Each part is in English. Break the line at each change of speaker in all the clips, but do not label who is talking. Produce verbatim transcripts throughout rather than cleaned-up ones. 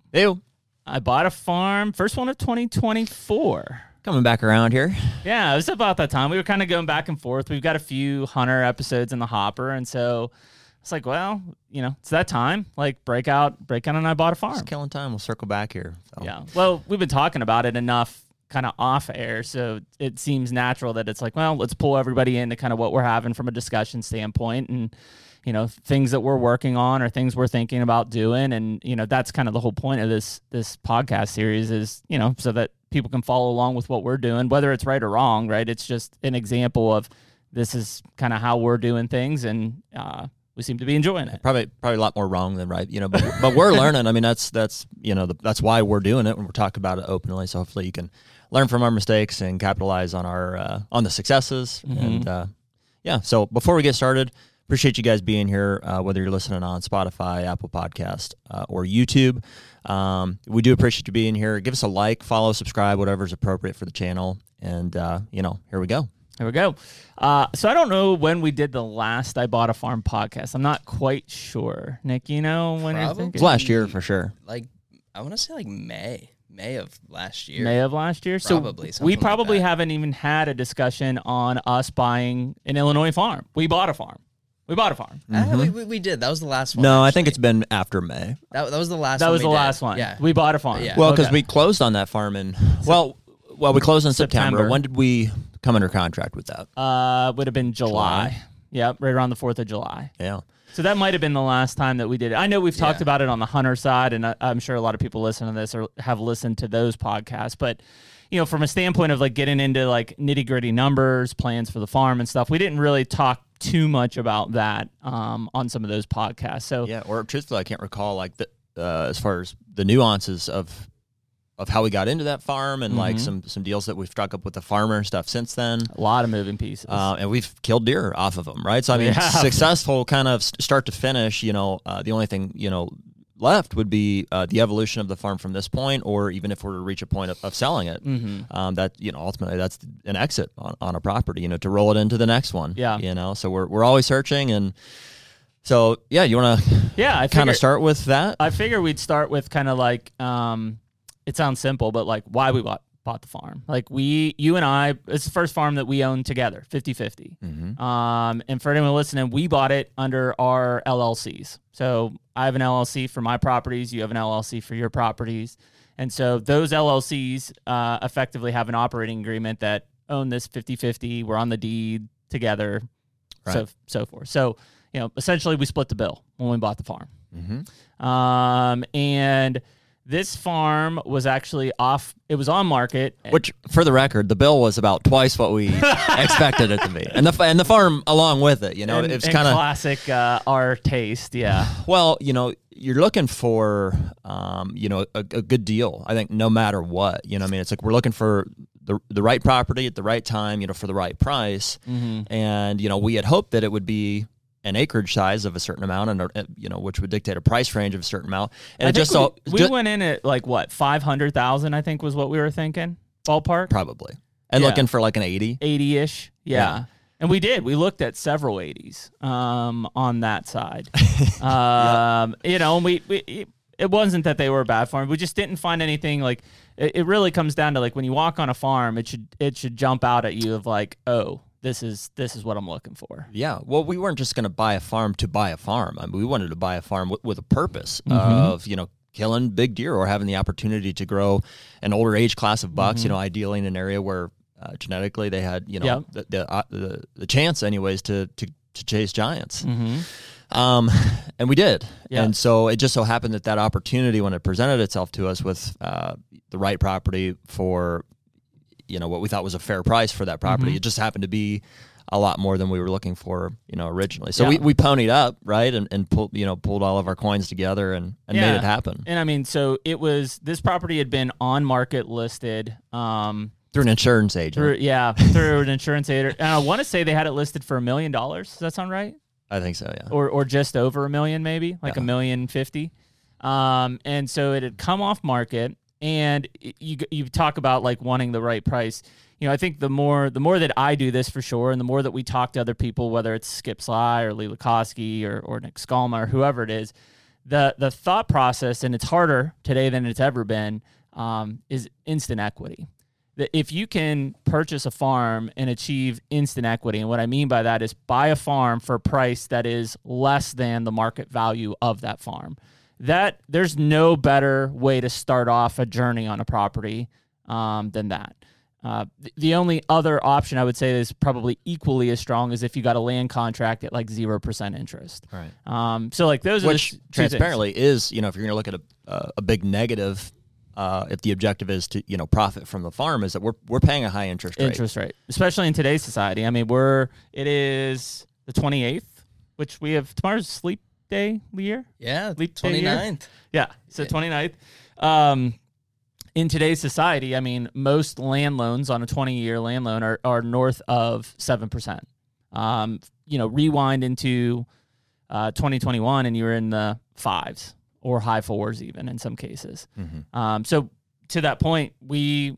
Ew.
I bought a farm, first one of twenty twenty-four.
Coming back around here.
Yeah, it was about that time. We were kind of going back and forth. We've got a few hunter episodes in the hopper, and so it's like, well, you know, it's that time. Like, break out, break out, and I bought a farm.
Just killing time. We'll circle back here. So.
Yeah. Well, we've been talking about it enough kind of off air, so it seems natural that it's like, well, let's pull everybody into kind of what we're having from a discussion standpoint, and you know, things that we're working on or things we're thinking about doing. And, you know, that's kind of the whole point of this, this podcast series is, you know, so that people can follow along with what we're doing, whether it's right or wrong, right? It's just an example of this is kind of how we're doing things. And, uh, we seem to be enjoying it.
Probably, probably a lot more wrong than right, you know, but, but we're learning. I mean, that's, that's, you know, the, that's why we're doing it when we're talking about it openly. So hopefully you can learn from our mistakes and capitalize on our, uh, on the successes. Mm-hmm. And, uh, yeah. So before we get started, appreciate you guys being here, uh, whether you're listening on Spotify, Apple Podcast, uh, or YouTube. Um, we do appreciate you being here. Give us a like, follow, subscribe, whatever's appropriate for the channel. And, uh, you know, here we go.
Here we go. Uh, so I don't know when we did the last I Bought a Farm podcast. I'm not quite sure. Nick, you know when you're thinking?
It was last year for sure.
Like, I want to say like May. May of last year.
May of last year?
Probably.
So we probably
like
haven't even had a discussion on us buying an Illinois farm. We bought a farm. We bought a farm.
Mm-hmm. Uh, we, we, we did. That was the last one.
No,
actually.
I think it's been after May.
That, that was the last
that
one.
That was
we
the
did.
last one.
Yeah.
We bought a farm.
Yeah.
Well, because
okay.
we closed on that farm in, well, well, we closed in September.
September.
When did we come under contract with that?
Uh, would have been July.
July.
Yep, right around the fourth of July.
Yeah.
So that might have been the last time that we did it. I know we've talked
Yeah.
about it on the hunter side, and I, I'm sure a lot of people listening to this or have listened to those podcasts. But, you know, from a standpoint of like getting into like nitty gritty numbers, plans for the farm and stuff, we didn't really talk too much about that um, on some of those podcasts. So
Yeah, or truthfully, I can't recall like the uh, as far as the nuances of of how we got into that farm and mm-hmm. like some some deals that we've struck up with the farmer and stuff since then.
A lot of moving pieces,
uh, and we've killed deer off of them, right? So I mean,
yeah.
successful kind of start to finish. You know, uh, the only thing you know left would be uh, the evolution of the farm from this point, or even if we're to reach a point of, of selling it, mm-hmm. um, that you know ultimately that's an exit on, on a property. You know, to roll it into the next one.
Yeah,
you know, so we're we're always searching and. So yeah, you want to
yeah, I
kind of start with that.
I figure we'd start with kind of like um, it sounds simple, but like why we bought bought the farm. Like we, you and I, it's the first farm that we own together, fifty-fifty. Mm-hmm. Um, and for anyone listening, we bought it under our L L Cs. So I have an L L C for my properties, you have an L L C for your properties, and so those L L Cs uh, effectively have an operating agreement that own this fifty-fifty. We're on the deed together, right. so so forth. So. You know, essentially we split the bill when we bought the farm. Mm-hmm. Um, and this farm was actually off, it was on market.
Which, for the record, the bill was about twice what we expected it to be. And the and the farm along with it, you know,
and,
it's
and
kind of...
classic uh, our taste, yeah.
Well, you know, you're looking for, um, you know, a, a good deal, I think, no matter what. You know, I mean, it's like we're looking for the the right property at the right time, you know, for the right price. Mm-hmm. And, you know, we had hoped that it would be an acreage size of a certain amount, and you know, which would dictate a price range of a certain amount. And
I
it just
we,
so
we
just,
went in at like what five hundred thousand, I think was what we were thinking, ballpark,
probably, and
yeah.
looking for like an eighty,
eighty ish, yeah. yeah. And we did. We looked at several eighties um, on that side. um, yeah. You know, and we, we it wasn't that they were a bad farm. We just didn't find anything like. It, it really comes down to like when you walk on a farm, it should it should jump out at you of like, oh. This is this is what I'm looking for.
Yeah. Well, we weren't just going to buy a farm to buy a farm. I mean, we wanted to buy a farm with, with a purpose mm-hmm. of, you know, killing big deer or having the opportunity to grow an older age class of bucks, mm-hmm. you know, ideally in an area where uh, genetically they had, you know, yep. the the, uh, the the chance anyways to to, to chase giants. Mm-hmm. Um, and we did. Yep. And so it just so happened that that opportunity, when it presented itself to us with uh, the right property for you know, what we thought was a fair price for that property. Mm-hmm. It just happened to be a lot more than we were looking for, you know, originally. So yeah. we, we ponied up, right, and, and pulled, you know, pulled all of our coins together and, and yeah. made it happen.
And I mean, so it was, this property had been on market listed. Um,
through an insurance agent.
Through, yeah, through an insurance agent. And I want to say they had it listed for a million dollars. Does that sound right?
I think so, yeah.
Or or just over a million maybe, like a yeah. million fifty. Um, and so it had come off market. And you you talk about like wanting the right price. You know, I think the more the more that I do this for sure, and the more that we talk to other people, whether it's Skip Sly or Lee Lukoski or, or Nick Skalma or whoever it is, the the thought process, and it's harder today than it's ever been, um, is instant equity. That if you can purchase a farm and achieve instant equity, and what I mean by that is buy a farm for a price that is less than the market value of that farm, that there's no better way to start off a journey on a property um, than that. Uh, th- the only other option I would say is probably equally as strong is if you got a land contract at like zero percent interest.
Right.
Um, so like those
Which
are the
transparently is, you know, if you're going to look at a, uh, a big negative, uh, if the objective is to, you know, profit from the farm, is that we're we're paying a high interest rate.
Interest rate, especially in today's society. I mean, we're, it is the twenty-eighth, which we have, tomorrow's sleep day year.
Yeah,
Leap day year?
twenty-ninth.
Yeah, so
Yeah.
twenty-ninth. Um, in today's society, I mean, most land loans on a twenty-year land loan are, are north of seven percent. Um, you know, rewind into uh, twenty twenty-one and you were in the fives or high fours even in some cases.
Mm-hmm.
Um, so to that point, we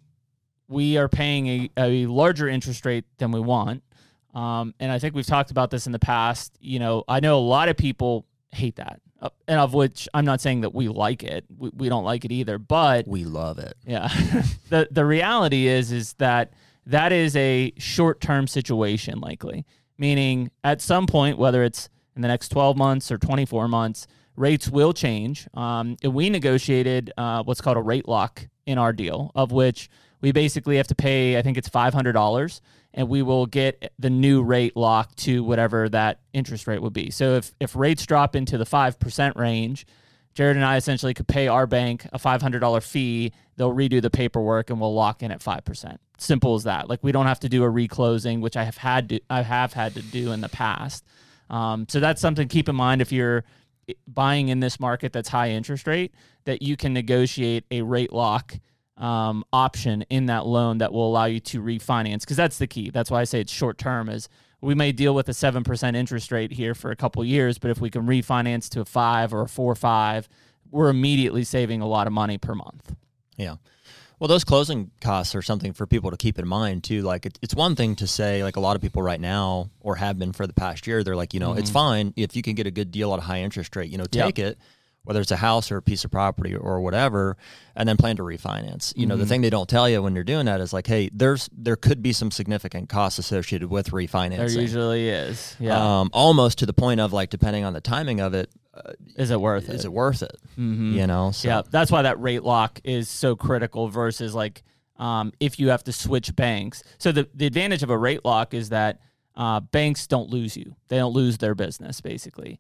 we are paying a, a larger interest rate than we want. Um, and I think we've talked about this in the past. You know, I know a lot of people hate that, uh, and of which I'm not saying that we like it. We, we don't like it either, but
We love it.
yeah, the the reality is is that that is a short-term situation likely, meaning at some point, whether it's in the next twelve months or twenty-four months, rates will change. Um, and we negotiated uh, what's called a rate lock in our deal, of which we basically have to pay, I think it's five hundred dollars, and we will get the new rate locked to whatever that interest rate would be. So if, if rates drop into the five percent range, Jared and I essentially could pay our bank a five hundred dollars fee. They'll redo the paperwork and we'll lock in at five percent. Simple as that. Like, we don't have to do a reclosing, which I have had to, I have had to do in the past. Um, so that's something to keep in mind if you're buying in this market that's high interest rate, that you can negotiate a rate lock um, option in that loan that will allow you to refinance, because that's the key. That's why I say it's short term. Is we may deal with a seven percent interest rate here for a couple years, but if we can refinance to a five or a four or five, we're immediately saving a lot of money per month.
Yeah. Well, those closing costs are something for people to keep in mind too. Like, it, it's one thing to say, like a lot of people right now, or have been for the past year, they're like, you know, mm-hmm. it's fine if you can get a good deal at a high interest rate, you know, take yep. it, whether it's a house or a piece of property or whatever, and then plan to refinance. You know, mm-hmm. the thing they don't tell you when you're doing that is like, hey, there's there could be some significant costs associated with refinancing.
There usually is. Yeah.
Um, almost to the point of, like, depending on the timing of it, uh,
is it worth it?
Is it worth it?
Mm-hmm.
You know? So.
Yeah, that's why that rate lock is so critical versus like um, if you have to switch banks. So the, the advantage of a rate lock is that uh, banks don't lose you. They don't lose their business, basically.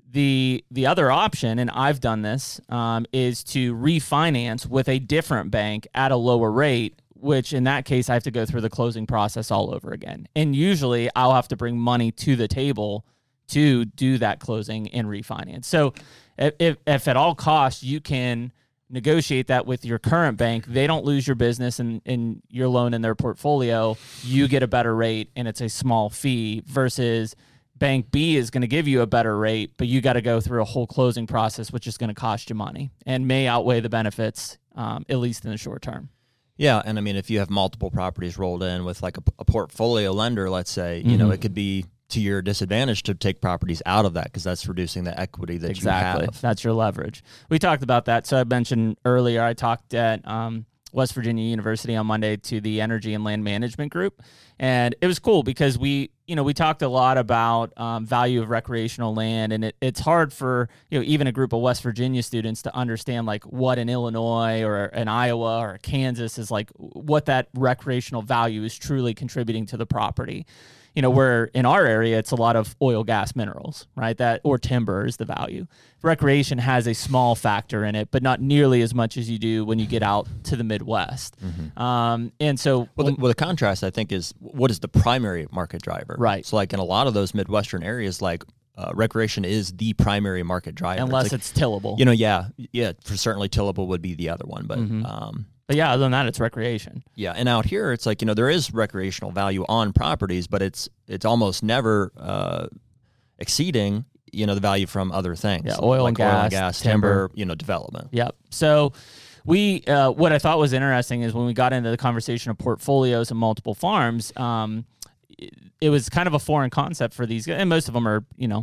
The the other option, and I've done this, um, is to refinance with a different bank at a lower rate, which in that case I have to go through the closing process all over again. And usually I'll have to bring money to the table to do that closing and refinance. So if, if at all costs you can negotiate that with your current bank, they don't lose your business and, and your loan in their portfolio, you get a better rate and it's a small fee, versus Bank B is going to give you a better rate, but you got to go through a whole closing process, which is going to cost you money and may outweigh the benefits, um, at least in the short term.
Yeah, and I mean, if you have multiple properties rolled in with like a, a portfolio lender, let's say, you
mm-hmm.
know, it could be to your disadvantage to take properties out of that, because that's reducing the equity that
exactly.
you have.
That's your leverage. We talked about that. So I mentioned earlier, I talked at um, West Virginia University on Monday to the Energy and Land Management Group. And it was cool because we, you know, we talked a lot about um, value of recreational land, and it, it's hard for, you know, even a group of West Virginia students to understand like what an Illinois or an Iowa or a Kansas is like, what that recreational value is truly contributing to the property. You know, where in our area, it's a lot of oil, gas, minerals, right? That or timber is the value. Recreation has a small factor in it, but not nearly as much as you do when you get out to the Midwest. Mm-hmm. Um, and so,
well the, well, the contrast, I think, is what is the primary market driver,
right?
So, like in a lot of those Midwestern areas, like uh, recreation is the primary market driver,
unless
it's, like,
it's tillable.
You know, yeah, yeah. For certainly, tillable would be the other one, but.
Mm-hmm.
Um,
But yeah, other than that, it's recreation.
Yeah, and out here, it's like, you know, there is recreational value on properties, but it's it's almost never uh, exceeding, you know, the value from other things.
Yeah, oil,
like
and, gas,
oil and gas, timber, timber, you know, development.
Yep. So we, uh, what I thought was interesting is when we got into the conversation of portfolios and multiple farms, um, it, it was kind of a foreign concept for these guys, and most of them are, you know,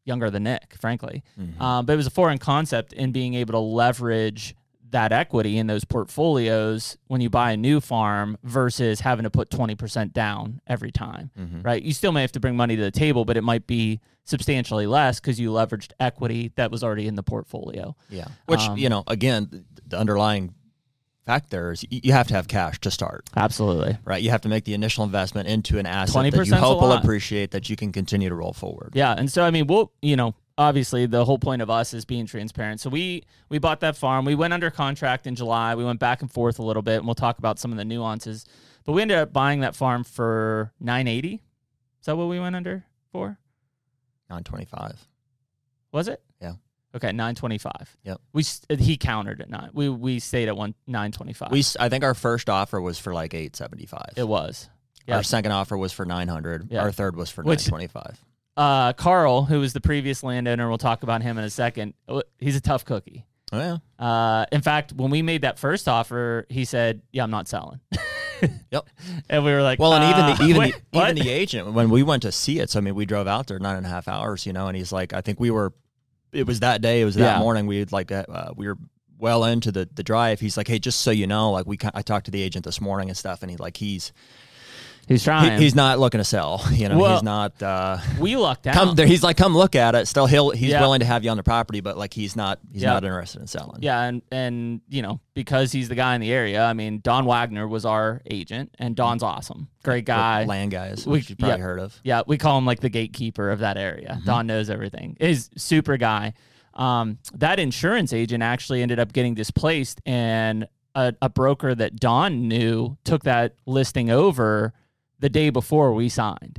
younger than Nick, frankly.
Mm-hmm.
Um, but it was a foreign concept in being able to leverage that equity in those portfolios when you buy a new farm versus having to put twenty percent down every time,
Mm-hmm.
right? You still may have to bring money to the table, but it might be substantially less because you leveraged equity that was already in the portfolio.
Yeah. Which,
Um,
you know, again, the underlying fact there is you have to have cash to start,
Absolutely.
right? You have to make the initial investment into an asset that
twenty
you
percent 's a
hope will
lot.
appreciate, that you can continue to roll forward.
Yeah, and so I mean, we'll you know, obviously the whole point of us is being transparent. So we we bought that farm. We went under contract in July. We went back and forth a little bit, and we'll talk about some of the nuances. But we ended up buying that farm for nine eighty. Is that what we went under for?
nine twenty-five.
Was it?
Yeah.
Okay, nine twenty five.
Yep.
We s- he countered at nine. We we stayed at one nine twenty five.
We, s- I think our first offer was for like eight seventy-five.
It was.
Our
Yeah.
second offer was for nine hundred.
Yeah.
Our third was for
Which-
nine twenty-five.
Uh, Carl, who was the previous landowner, we'll talk about him in a second. He's a tough cookie.
Oh, yeah.
Uh, in fact, when we made that first offer, he said, "Yeah, I'm not selling."
Yep.
And we were like,
Well, and even
uh,
the, even
wait,
the, even
what?
the agent, when we went to see it, so I mean, we drove out there nine and a half hours, you know, and he's like, I think we were, it was that day, it was that
Yeah.
morning, we had like, uh, we were well into the the drive. He's like, hey, just so you know, like we, ca- I talked to the agent this morning and stuff, and he like he's
He's
he,
trying.
he's not looking to sell, you know,
Well,
he's not. Uh,
we lucked out.
come there, he's like, come look at it. Still, he'll he's
Yeah.
willing to have you on the property, but like he's not he's
Yeah.
not interested in selling.
Yeah, and and you know, because he's the guy in the area. I mean, Don Wagner was our agent, and Don's awesome, great guy.
Land guys,
We-
which you probably
yeah.
heard of.
Yeah, we call him like the gatekeeper of that area.
Mm-hmm.
Don knows everything. He's super guy. Um, that insurance agent actually ended up getting displaced, and a, a broker that Don knew took that listing over the day before we signed.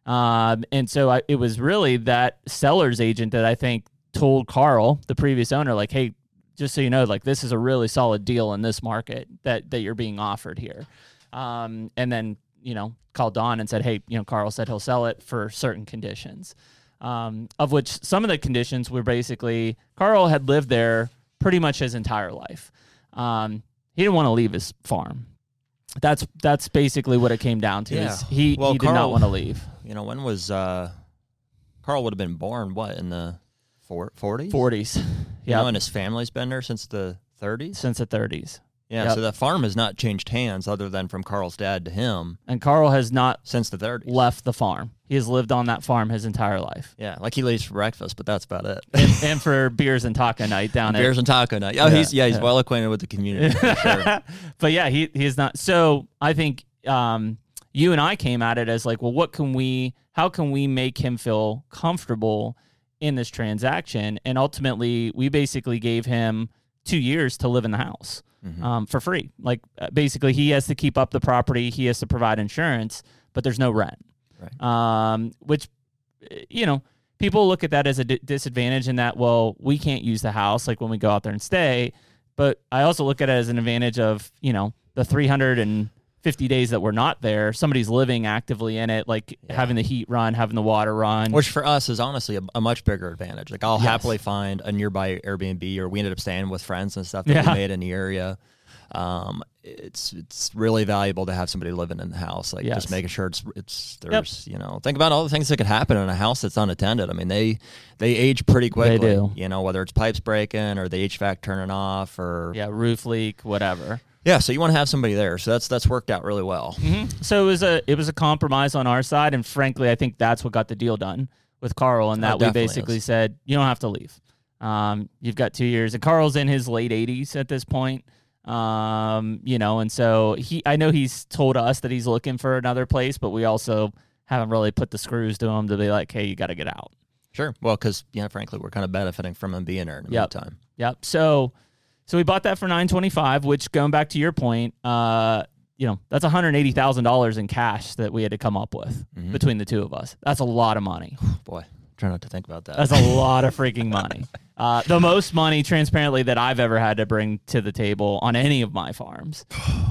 Um, and so I, it was really that seller's agent that I think told Carl, the previous owner, like, hey, just so you know, like this is a really solid deal in this market that that you're being offered here. Um, and then, you know, called Don and said, hey, you know, Carl said he'll sell it for certain conditions, um, of which some of the conditions were basically Carl had lived there pretty much his entire life. Um, he didn't want to leave his farm. That's that's basically what it came down to.
Yeah.
Is he
Well,
he did not
Carl-
want to leave.
You know, when was uh, Carl would have been born? What, in the forties?
forties.
You
Yeah,
know, and his family's been there since the thirties.
since the thirties.
Yeah,
Yep.
so the farm has not changed hands other than from Carl's dad to him
And Carl has not
since the thirties.
left the farm. He has lived on that farm his entire life.
Yeah, like he leaves for breakfast, but that's about it.
And, and for beers and taco night down at
Beers and taco night. Oh,
Yeah,
he's yeah, he's
yeah.
well acquainted with the community. For sure.
But yeah, he he is not. So I think um, you and I came at it as like, well, what can we? How can we make him feel comfortable in this transaction? And ultimately, we basically gave him two years to live in the house
Mhm.
um, for free. Like uh, basically, he has to keep up the property, he has to provide insurance, but there's no rent.
Right.
Um, which uh, you know. People look at that as a d- disadvantage in that, well, we can't use the house like when we go out there and stay. But I also look at it as an advantage of, you know, the three hundred fifty days that we're not there, somebody's living actively in it, like
Yeah.
having the heat run, having the water run.
Which for us is honestly a, a much bigger advantage. Like I'll
Yes.
happily find a nearby Airbnb, or we ended up staying with friends and stuff that
Yeah.
we made in the area. Um, it's it's really valuable to have somebody living in the house. Like
Yes.
just making sure it's it's there's you know think about all the things that could happen in a house that's unattended. I mean they they age pretty quickly.
do.
You know, whether it's pipes breaking or the H V A C turning off or
yeah, roof leak, whatever.
yeah. So you want to have somebody there. So that's that's worked out really well.
So it was a it was a compromise on our side, and frankly, I think that's what got the deal done with Carl, and
Oh,
that we
definitely
basically
is.
said you don't have to leave. Um, you've got two years, and Carl's in his late eighties at this point. Um, you know, and so he I know he's told us that he's looking for another place, but we also haven't really put the screws to him to be like, hey, you got to get out.
Sure. Well, because yeah, frankly, we're kind of benefiting from him being there in the
Yep.
meantime.
Yep. So, so we bought that for nine twenty five. Which, going back to your point, uh, you know, that's one hundred eighty thousand dollars in cash that we had to come up with
Mhm.
between the two of us. That's a lot of money.
Boy, try not to think about that.
That's a lot of freaking money. Uh, the most money, transparently, that I've ever had to bring to the table on any of my farms.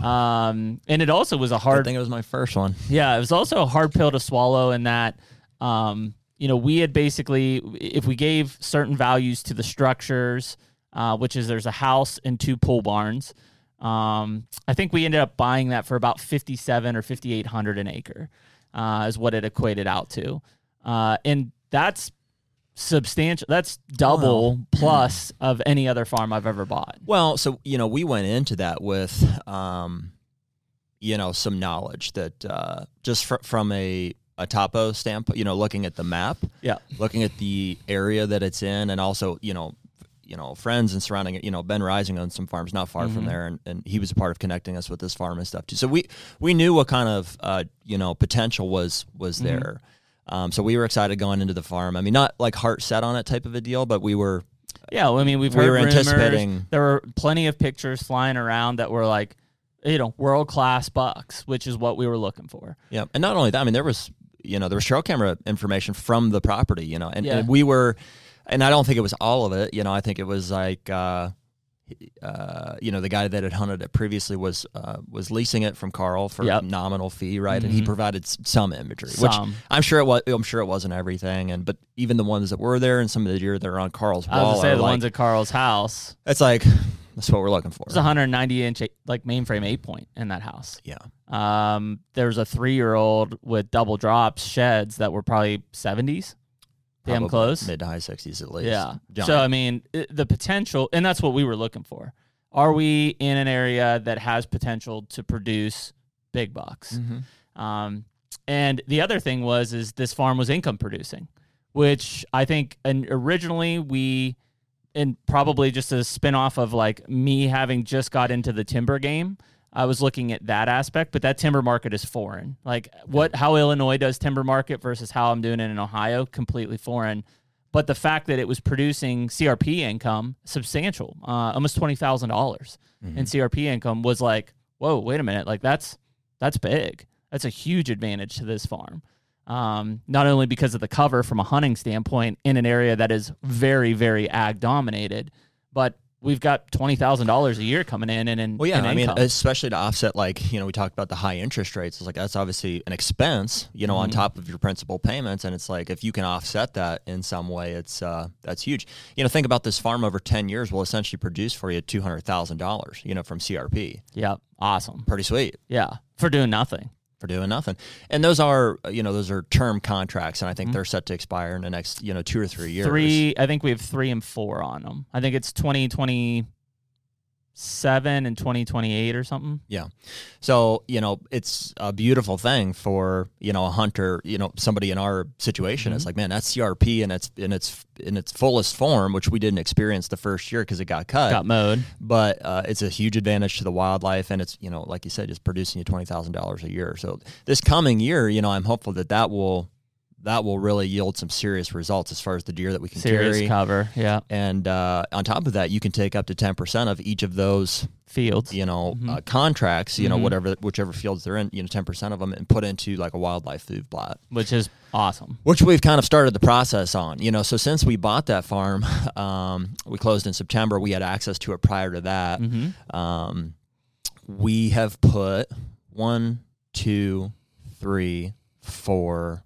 Um, and it also was a
I
hard
think it was my first one.
Yeah, it was also a hard pill to swallow in that, um, you know, we had basically, if we gave certain values to the structures, uh, which is there's a house and two pole barns, um, I think we ended up buying that for about fifty-seven or fifty-eight hundred an acre, uh, is what it equated out to. Uh, and that's substantial. That's double
Wow.
plus of any other farm I've ever bought.
Well, so, you know, we went into that with, um, you know, some knowledge that uh, just fr- from a, a topo standpoint, you know, looking at the map,
Yeah.
looking at the area that it's in, and also, you know, you know, friends and surrounding it, you know, Ben Rising owns some farms not far
Mm-hmm.
from there, and, and he was a part of connecting us with this farm and stuff too. So we, we knew what kind of, uh, you know, potential was, was
Mm-hmm.
there. Um, so we were excited going into the farm. I mean, not like heart set on it type of a deal, but we were,
Yeah, well, I mean, we've
We
heard
were
rumors.
anticipating-
There were plenty of pictures flying around that were like, you know, world class bucks, which is what we were looking for.
yeah. And not only that, I mean, there was, you know, there was trail camera information from the property, you know, and,
Yeah.
and we were, and I don't think it was all of it, you know, I think it was like, uh, uh, you know, the guy that had hunted it previously was uh, was leasing it from Carl for
Yep.
a nominal fee, right? And he
Mhm.
provided s- some imagery,
Some.
which I'm sure it was. I'm sure it wasn't everything, and but even the ones that were there and some of the deer that are on Carl's
I was
wall
gonna say
are
the
like,
ones at Carl's house.
it's like that's what we're looking for.
There's a one hundred ninety inch like mainframe eight point in that house.
Yeah,
Um, there's a three year old with double drops sheds that were probably seventies. Damn
Probably
close.
mid to high sixties at least.
Yeah.
Giant.
So I mean, it, the potential, and that's what we were looking for. Are we in an area that has potential to produce big bucks?
Mhm.
Um, and the other thing was, is this farm was income producing, which I think, and originally we, and probably just a spin off of like me having just got into the timber game, I was looking at that aspect, but that timber market is foreign. Like what, how Illinois does timber market versus how I'm doing it in Ohio, completely foreign. But the fact that it was producing C R P income, substantial, uh, almost twenty thousand dollars in C R P income was like, whoa, wait a minute. Like that's, that's big. That's a huge advantage to this farm. Um, not only because of the cover from a hunting standpoint in an area that is very, very ag dominated, but we've got twenty thousand dollars a year coming in and in,
Well, yeah,
in
I mean,
income.
especially to offset, like, you know, we talked about the high interest rates. It's like that's obviously an expense, you know, on
Mm-hmm.
top of your principal payments, and it's like if you can offset that in some way, it's uh, that's huge. You know, think about this farm over ten years will essentially produce for you two hundred thousand dollars, you know, from C R P.
Yeah, awesome.
Pretty sweet
Yeah, for doing nothing.
for doing nothing. And those are, you know, those are term contracts, and I
Mm-hmm.
think they're set to expire in the next, you know, two or three years.
Three, I think we have three and four on them. I think it's twenty twenty-seven and twenty twenty-eight or something.
Yeah. So, you know, it's a beautiful thing for, you know, a hunter, you know, somebody in our situation. It's like, man, that's C R P in its in its in its fullest form, which we didn't experience the first year because it got cut.
Got mowed.
But uh, it's a huge advantage to the wildlife, and it's, you know, like you said, just producing you twenty thousand dollars a year. So this coming year, you know, I'm hopeful that that will that will really yield some serious results as far as the deer that we can
Serious
carry.
cover. Yeah.
And uh, on top of that, you can take up to ten percent of each of those,
Fields.
you know,
Mm-hmm.
uh, contracts, you know, whatever, whichever fields they're in, you know, ten percent of them, and put into like a wildlife food plot,
Which is awesome.
which we've kind of started the process on, you know. So since we bought that farm, um, we closed in September. We had access to it prior to that.
Mm-hmm.
Um, we have put one, two, three, four,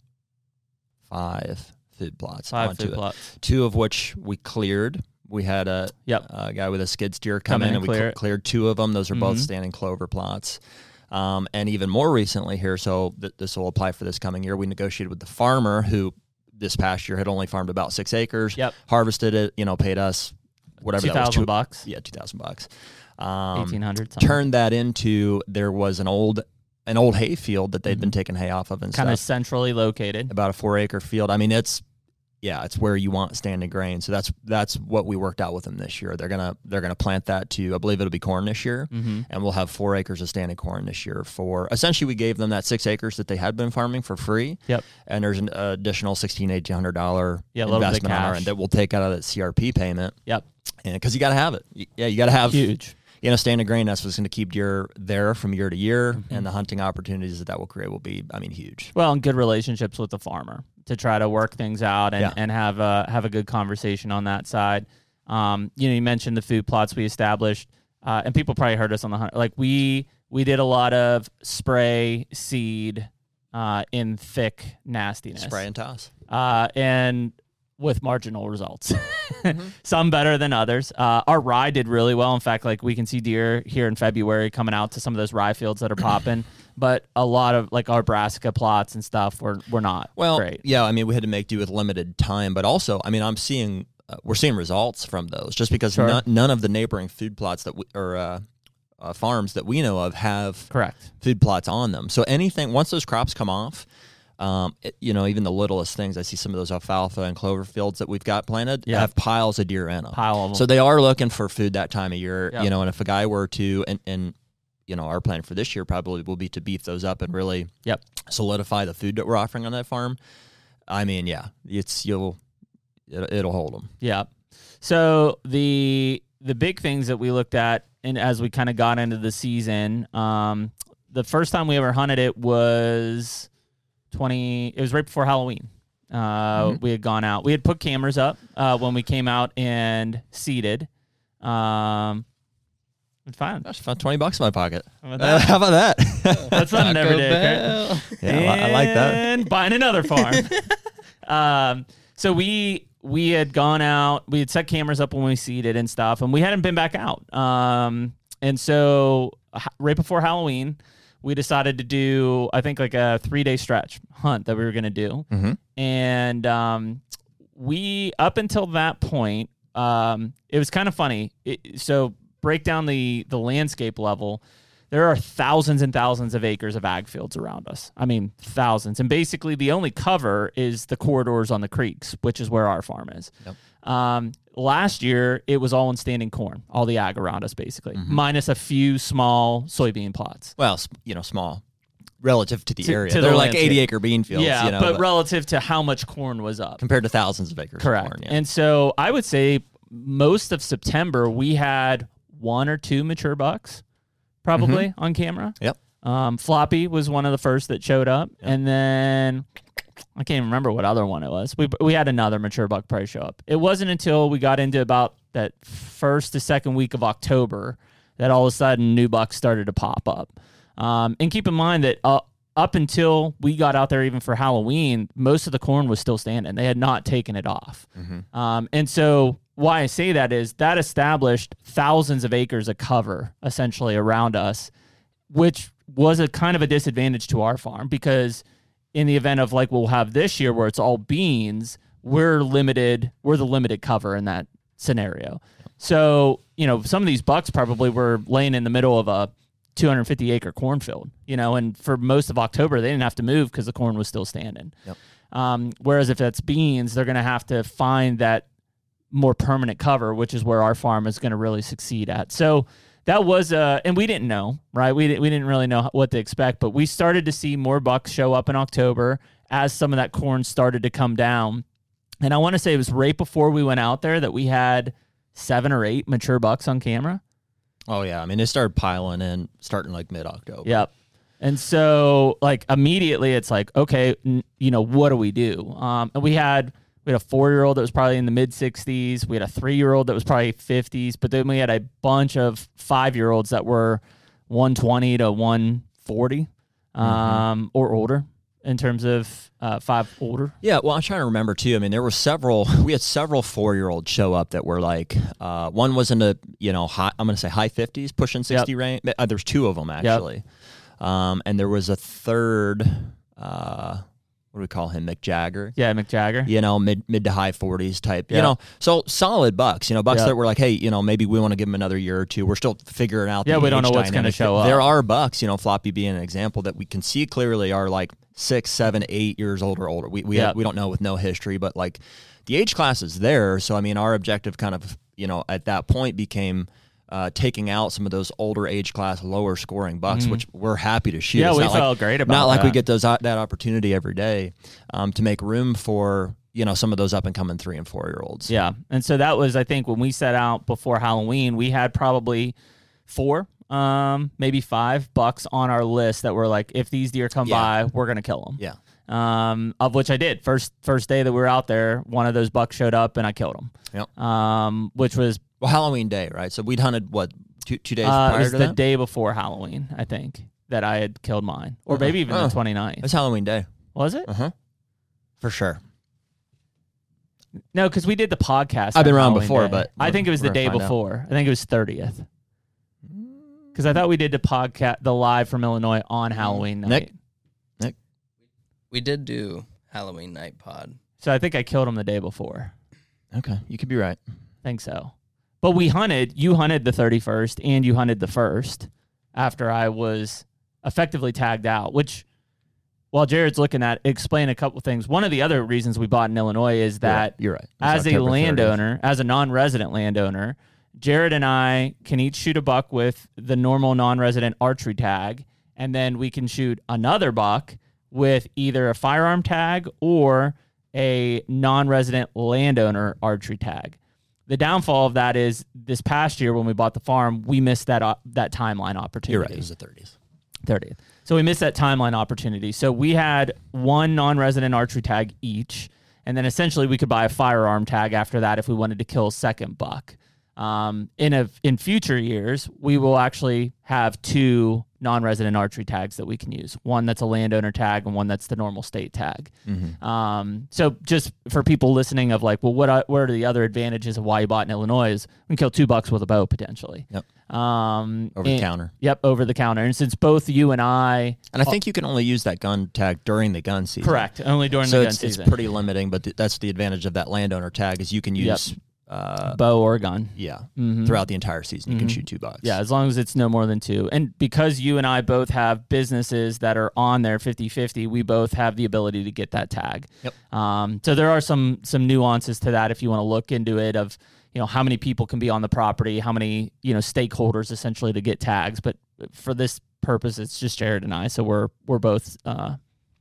five food plots
Five
onto
food
it.
plots.
Two of which we cleared. We had a,
Yep.
a guy with a skid steer come,
Come in
in,
and
and we
clear
cl-
it.
cleared two of them. Those are both
Mhm.
standing clover plots. Um, and even more recently here, so th- this will apply for this coming year, we negotiated with the farmer who this past year had only farmed about six acres,
Yep.
harvested it, you know, paid us whatever
Two
that was.
thousand
two-
bucks.
Yeah, two thousand bucks. Um,
Eighteen hundred.
turned that into, there was an old an old hay field that they'd been taking hay off of and
Kind
stuff.
of centrally located.
About a four acre field. I mean, it's, yeah, it's where you want standing grain. So that's that's what we worked out with them this year. They're gonna they're gonna plant that to, I believe it'll be corn this year,
Mm-hmm.
and we'll have four acres of standing corn this year. For essentially, we gave them that six acres that they had been farming for free.
Yep.
And there's an additional sixteen eighteen hundred dollar
Yeah, a little bit of
investment on our
cash.
end that we'll take out of that C R P payment.
Yep.
And because you got to have it, Y- yeah, you got to have
Huge.
you know, standing grain. That's what's going to keep deer there from year to year,
Mm-hmm.
and the hunting opportunities that that will create will be, I mean, huge.
Well, and good relationships with the farmer to try to work things out and,
Yeah.
and have a have a good conversation on that side. Um, you know, you mentioned the food plots we established, uh, and people probably heard us on the hunt. Like we we did a lot of spray seed uh, in thick nastiness,
Spray and toss.
uh, and with marginal results. Some better than others. Uh, our rye did really well. In fact, like we can see deer here in February coming out to some of those rye fields that are popping. but a lot of like our brassica plots and stuff were were not
Well,
great.
yeah, I mean, we had to make do with limited time, but also, I mean, I'm seeing uh, we're seeing results from those just because
Sure.
none, none of the neighboring food plots that we, or uh, uh, farms that we know of have
Correct.
food plots on them. So anything once those crops come off. Um, it, you know, even the littlest things, I see some of those alfalfa and clover fields that we've got planted
Yeah.
have piles of deer in them.
Pile of them.
So they are looking for food that time of year,
Yeah.
you know, and if a guy were to, and, and, you know, our plan for this year probably will be to beef those up and really
Yep.
solidify the food that we're offering on that farm. I mean, yeah, it's, you'll, it, it'll hold them.
Yeah. So the the big things that we looked at, and as we kind of got into the season, um, the first time we ever hunted it was twenty. It was right before Halloween. Uh,
Mm-hmm.
We had gone out. We had put cameras up uh, when we came out and seeded. Um, it's fine.
Gosh, I found twenty bucks in my pocket.
How about
Uh,
that?
how about that?
That's not an
Taco
everyday
Bell.
occurrence.
Yeah, I, li- I like that.
And buying another farm. um, so we we had gone out. We had set cameras up when we seeded and stuff, and we hadn't been back out. Um, and so h- right before Halloween, we decided to do I think like a three day stretch hunt that we were going to do,
Mm-hmm.
and um, we up until that point, um, it was kind of funny. It, so break down the the landscape level. There are thousands and thousands of acres of ag fields around us. I mean, thousands. And basically, the only cover is the corridors on the creeks, which is where our farm is.
Yep.
Um, last year, it was all in standing corn, all the ag around us, basically,
Mm-hmm.
minus a few small soybean plots.
Well, s- you know, small relative to the
To-
area.
to the
They're like
landscape.
eighty acre bean fields,
yeah,
you know,
but, relative to how much corn was up.
compared to thousands of acres
Correct.
of corn. Yeah.
And so I would say most of September, we had one or two mature bucks probably
Mm-hmm.
on camera.
Yep.
Um, Floppy was one of the first that showed up. And then I can't even remember what other one it was. We we had another mature buck probably show up. It wasn't until we got into about that first to second week of October that all of a sudden new bucks started to pop up. Um, and keep in mind that uh, up until we got out there even for Halloween, most of the corn was still standing. They had not taken it off.
Mm-hmm.
Um, and so why I say that is that established thousands of acres of cover essentially around us, which was a kind of a disadvantage to our farm because in the event of like we'll have this year where it's all beans, we're limited. We're the limited cover in that scenario. So, you know, some of these bucks probably were laying in the middle of a two hundred fifty acre cornfield, you know, and for most of October, they didn't have to move because the corn was still standing.
Yep.
Um, whereas if that's beans, they're going to have to find that more permanent cover, which is where our farm is going to really succeed at. So that was, uh, and we didn't know, right? We, didn't we didn't really know what to expect, but we started to see more bucks show up in October as some of that corn started to come down. And I want to say it was right before we went out there that we had seven or eight mature bucks on camera.
Oh, yeah. I mean, it started piling in starting like mid October.
Yep. And so, like, immediately it's like, okay, n- you know, what do we do? Um, and we had we had a four-year-old that was probably in the mid-sixties. We had a three-year-old that was probably fifties. But then we had a bunch of five-year-olds that were one twenty to one forty um,
Mm-hmm.
or older in terms of uh, five older.
Yeah, well, I'm trying to remember too. I mean, there were several. We had several four-year-olds show up that were like, uh, one was in the you know high, I'm going to say high fifties, pushing sixty range. Uh, there's two of them actually, um, and there was a third. Uh, what do we call him? Mick Jagger.
Yeah, Mick Jagger.
You know, mid mid to high forties type.
Yeah.
You know, so solid bucks. You know, bucks
Yeah.
that were like, hey, you know, maybe we want to give them another year or two. We're still figuring out.
Yeah,
the
we don't
age
know what's gonna
dynamic.
show up.
There are bucks. You know, Floppy being an example that we can see clearly are like six, seven, eight years old or older. We we
Yeah.
have, we don't know with no history, but like the age class is there. So I mean, our objective kind of you know at that point became. Uh, taking out some of those older age class, lower scoring bucks, which we're happy to shoot.
Yeah,
It's
we
not
felt
like,
great about
Not like we
that.
get those that opportunity every day um, to make room for you know some of those up and coming three and four year olds.
Yeah. And so that was, I think, when we set out before Halloween, we had probably four, um, maybe five bucks on our list that were like, if these deer come
Yeah.
by, we're going to kill them.
Yeah.
Um, of which I did. First first day that we were out there, one of those bucks showed up and I killed him.
Yep.
Um, which was,
Well, Halloween day, right? So we'd hunted what two two days
uh, it
prior
was
to
the
that.
day before Halloween, I think, that I had killed mine. Or
Uh-huh.
maybe even
Oh.
the twenty-ninth.
It was Halloween day.
Was it?
Uh huh. For sure.
No, because we did the podcast.
I've been
on
around
Halloween
before,
day.
but
I think it was the
we're
day
gonna find out.
before. I think it was thirtieth. Because I thought we did the podcast, the live from Illinois on Halloween night.
Nick? Nick?
We did do Halloween night pod.
So I think I killed him the day before.
Okay, you could be right.
I think so. But we hunted, you hunted the thirty-first and you hunted the first after I was effectively tagged out, which while Jared's looking at, explain a couple things. One of the other reasons we bought in Illinois is that
you're right.
You're right. As
October
a
thirtieth.
landowner, as a non-resident landowner, Jared and I can each shoot a buck with the normal non-resident archery tag, and then we can shoot another buck with either a firearm tag or a non-resident landowner archery tag. The downfall of that is this past year when we bought the farm, we missed that uh, that timeline opportunity.
You're right. It was the thirtieth.
thirtieth. So we missed that timeline opportunity. So we had one non-resident archery tag each, and then essentially we could buy a firearm tag after that if we wanted to kill a second buck. Um, in a in future years, we will actually have two non-resident archery tags that we can use. One that's a landowner tag and one that's the normal state tag.
Mm-hmm.
Um, so just for people listening of like, well, what are, what are the other advantages of why you bought in Illinois is we can kill two bucks with a bow potentially.
Yep.
Um,
Over the
and-
counter.
Yep, over the counter. And since both you and I...
And I think you can only use that gun tag during the gun season.
Correct, only during
So
the gun
it's,
season.
it's pretty limiting, but th- that's the advantage of that landowner tag is you can use,
Yep.
uh,
bow or gun.
yeah,
Mhm.
throughout the entire season. You can
Mhm.
shoot two bucks.
Yeah, as long as it's no more than two. And because you and I both have businesses that are on there fifty-fifty, we both have the ability to get that tag.
Yep.
Um, so there are some some nuances to that if you want to look into it of, you know, how many people can be on the property, how many, you know, stakeholders essentially to get tags. But for this purpose, it's just Jared and I. So we're we're both uh,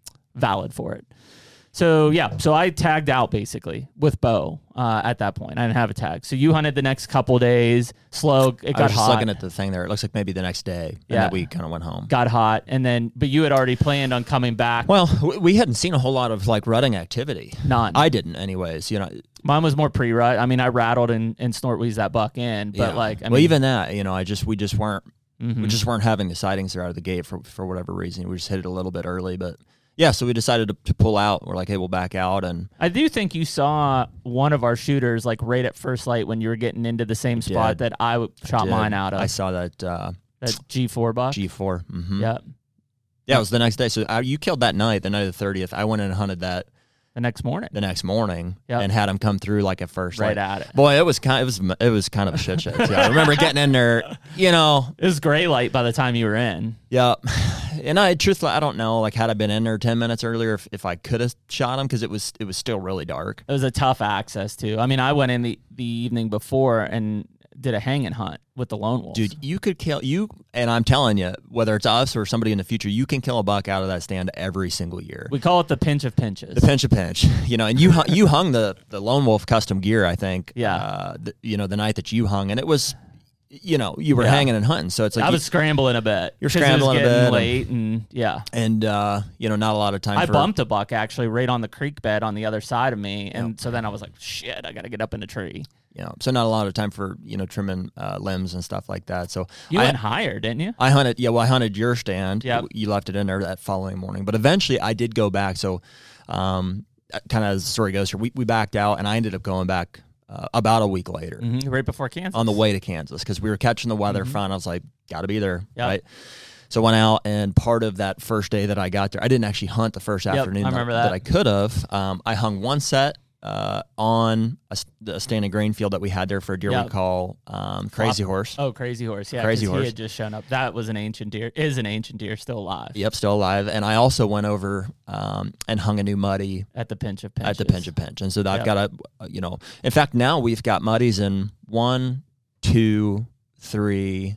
valid for it. So, yeah, so I tagged out basically with bow uh, at that point. I didn't have a tag. So you hunted the next couple days, slow, it
I
got
was just
hot.
looking at the thing there. It looks like maybe the next day. And
Yeah.
then we kind of went home.
got hot, and then, but you had already planned on coming back.
Well, w- we hadn't seen a whole lot of like rutting activity.
None.
I didn't, anyways. You know,
Mine was more pre-rut. I mean, I rattled and, and snort wheezed that buck in, but
yeah.
like, I
well,
mean,
even that, you know, I just we just weren't
mhm.
we just weren't having the sightings there out of the gate for for whatever reason. We just hit it a little bit early, but yeah, so we decided to, to pull out. We're like, hey, we'll back out, and
I do think you saw one of our shooters like right at first light when you were getting into the same spot
did.
that I w- shot
did.
mine out of.
I saw that uh,
that G four buck.
G four. Mm-hmm.
Yeah.
Yeah, it was the next day. So uh, you killed that night, the night of the thirtieth. I went and hunted that
The next morning.
the next morning
Yep.
and had him come through like at first.
Right
like,
at it.
Boy, it was kind. It was it was kind of a shit show. too. I remember getting in there. You know,
It was gray light by the time you were in.
yeah. And I truthfully, I don't know. Like, had I been in there ten minutes earlier, if, if I could have shot him, because it was it was still really dark.
It was a tough access too. I mean, I went in the, the evening before and did a hanging hunt with the lone wolf.
Dude, you could kill you, and I'm telling you, whether it's us or somebody in the future, you can kill a buck out of that stand every single year.
We call it the pinch of pinches.
The pinch a pinch, you know, and you hu- you hung the the lone wolf custom gear, I think.
Yeah.
Uh, the, you know, the night that you hung, and it was, you know, you were
Yeah.
hanging and hunting, so it's like
I
you-
was scrambling a bit.
You're
'cause it was
scrambling a
getting
bit and-
late, and yeah.
and uh, you know, not a lot of time.
I
for,
bumped a buck actually right on the creek bed on the other side of me, and so then I was like, "Shit, I got to get up in the tree."
you know, so not a lot of time for you know trimming uh, limbs and stuff like that. So
You
I,
went higher, didn't you?
I hunted, yeah. Well, I hunted your stand.
Yep.
You left it in there that following morning, but eventually I did go back. So, um, kind of as the story goes here, we we backed out, and I ended up going back uh, about a week later
Mhm, right before Kansas.
on the way to Kansas because we were catching the weather
Mhm.
front. I was like, got to be there,
Yep.
right? So went out, and part of that first day that I got there, I didn't actually hunt the first
Yep,
afternoon
I remember
that,
that.
I could have. Um, I hung one set uh, on a, s- a standing grain field that we had there for a deer
Yep.
we call um, Crazy Horse.
Oh, Crazy Horse. Yeah,
Crazy
'cause
Horse.
He had just shown up. That was an ancient deer. Is an ancient deer still alive
Yep, still alive. And I also went over um, and hung a new muddy
at the pinch of pinches.
at the pinch of pinch. And so I've
Yep.
got a, you know, in fact, now we've got muddies in one, two, three,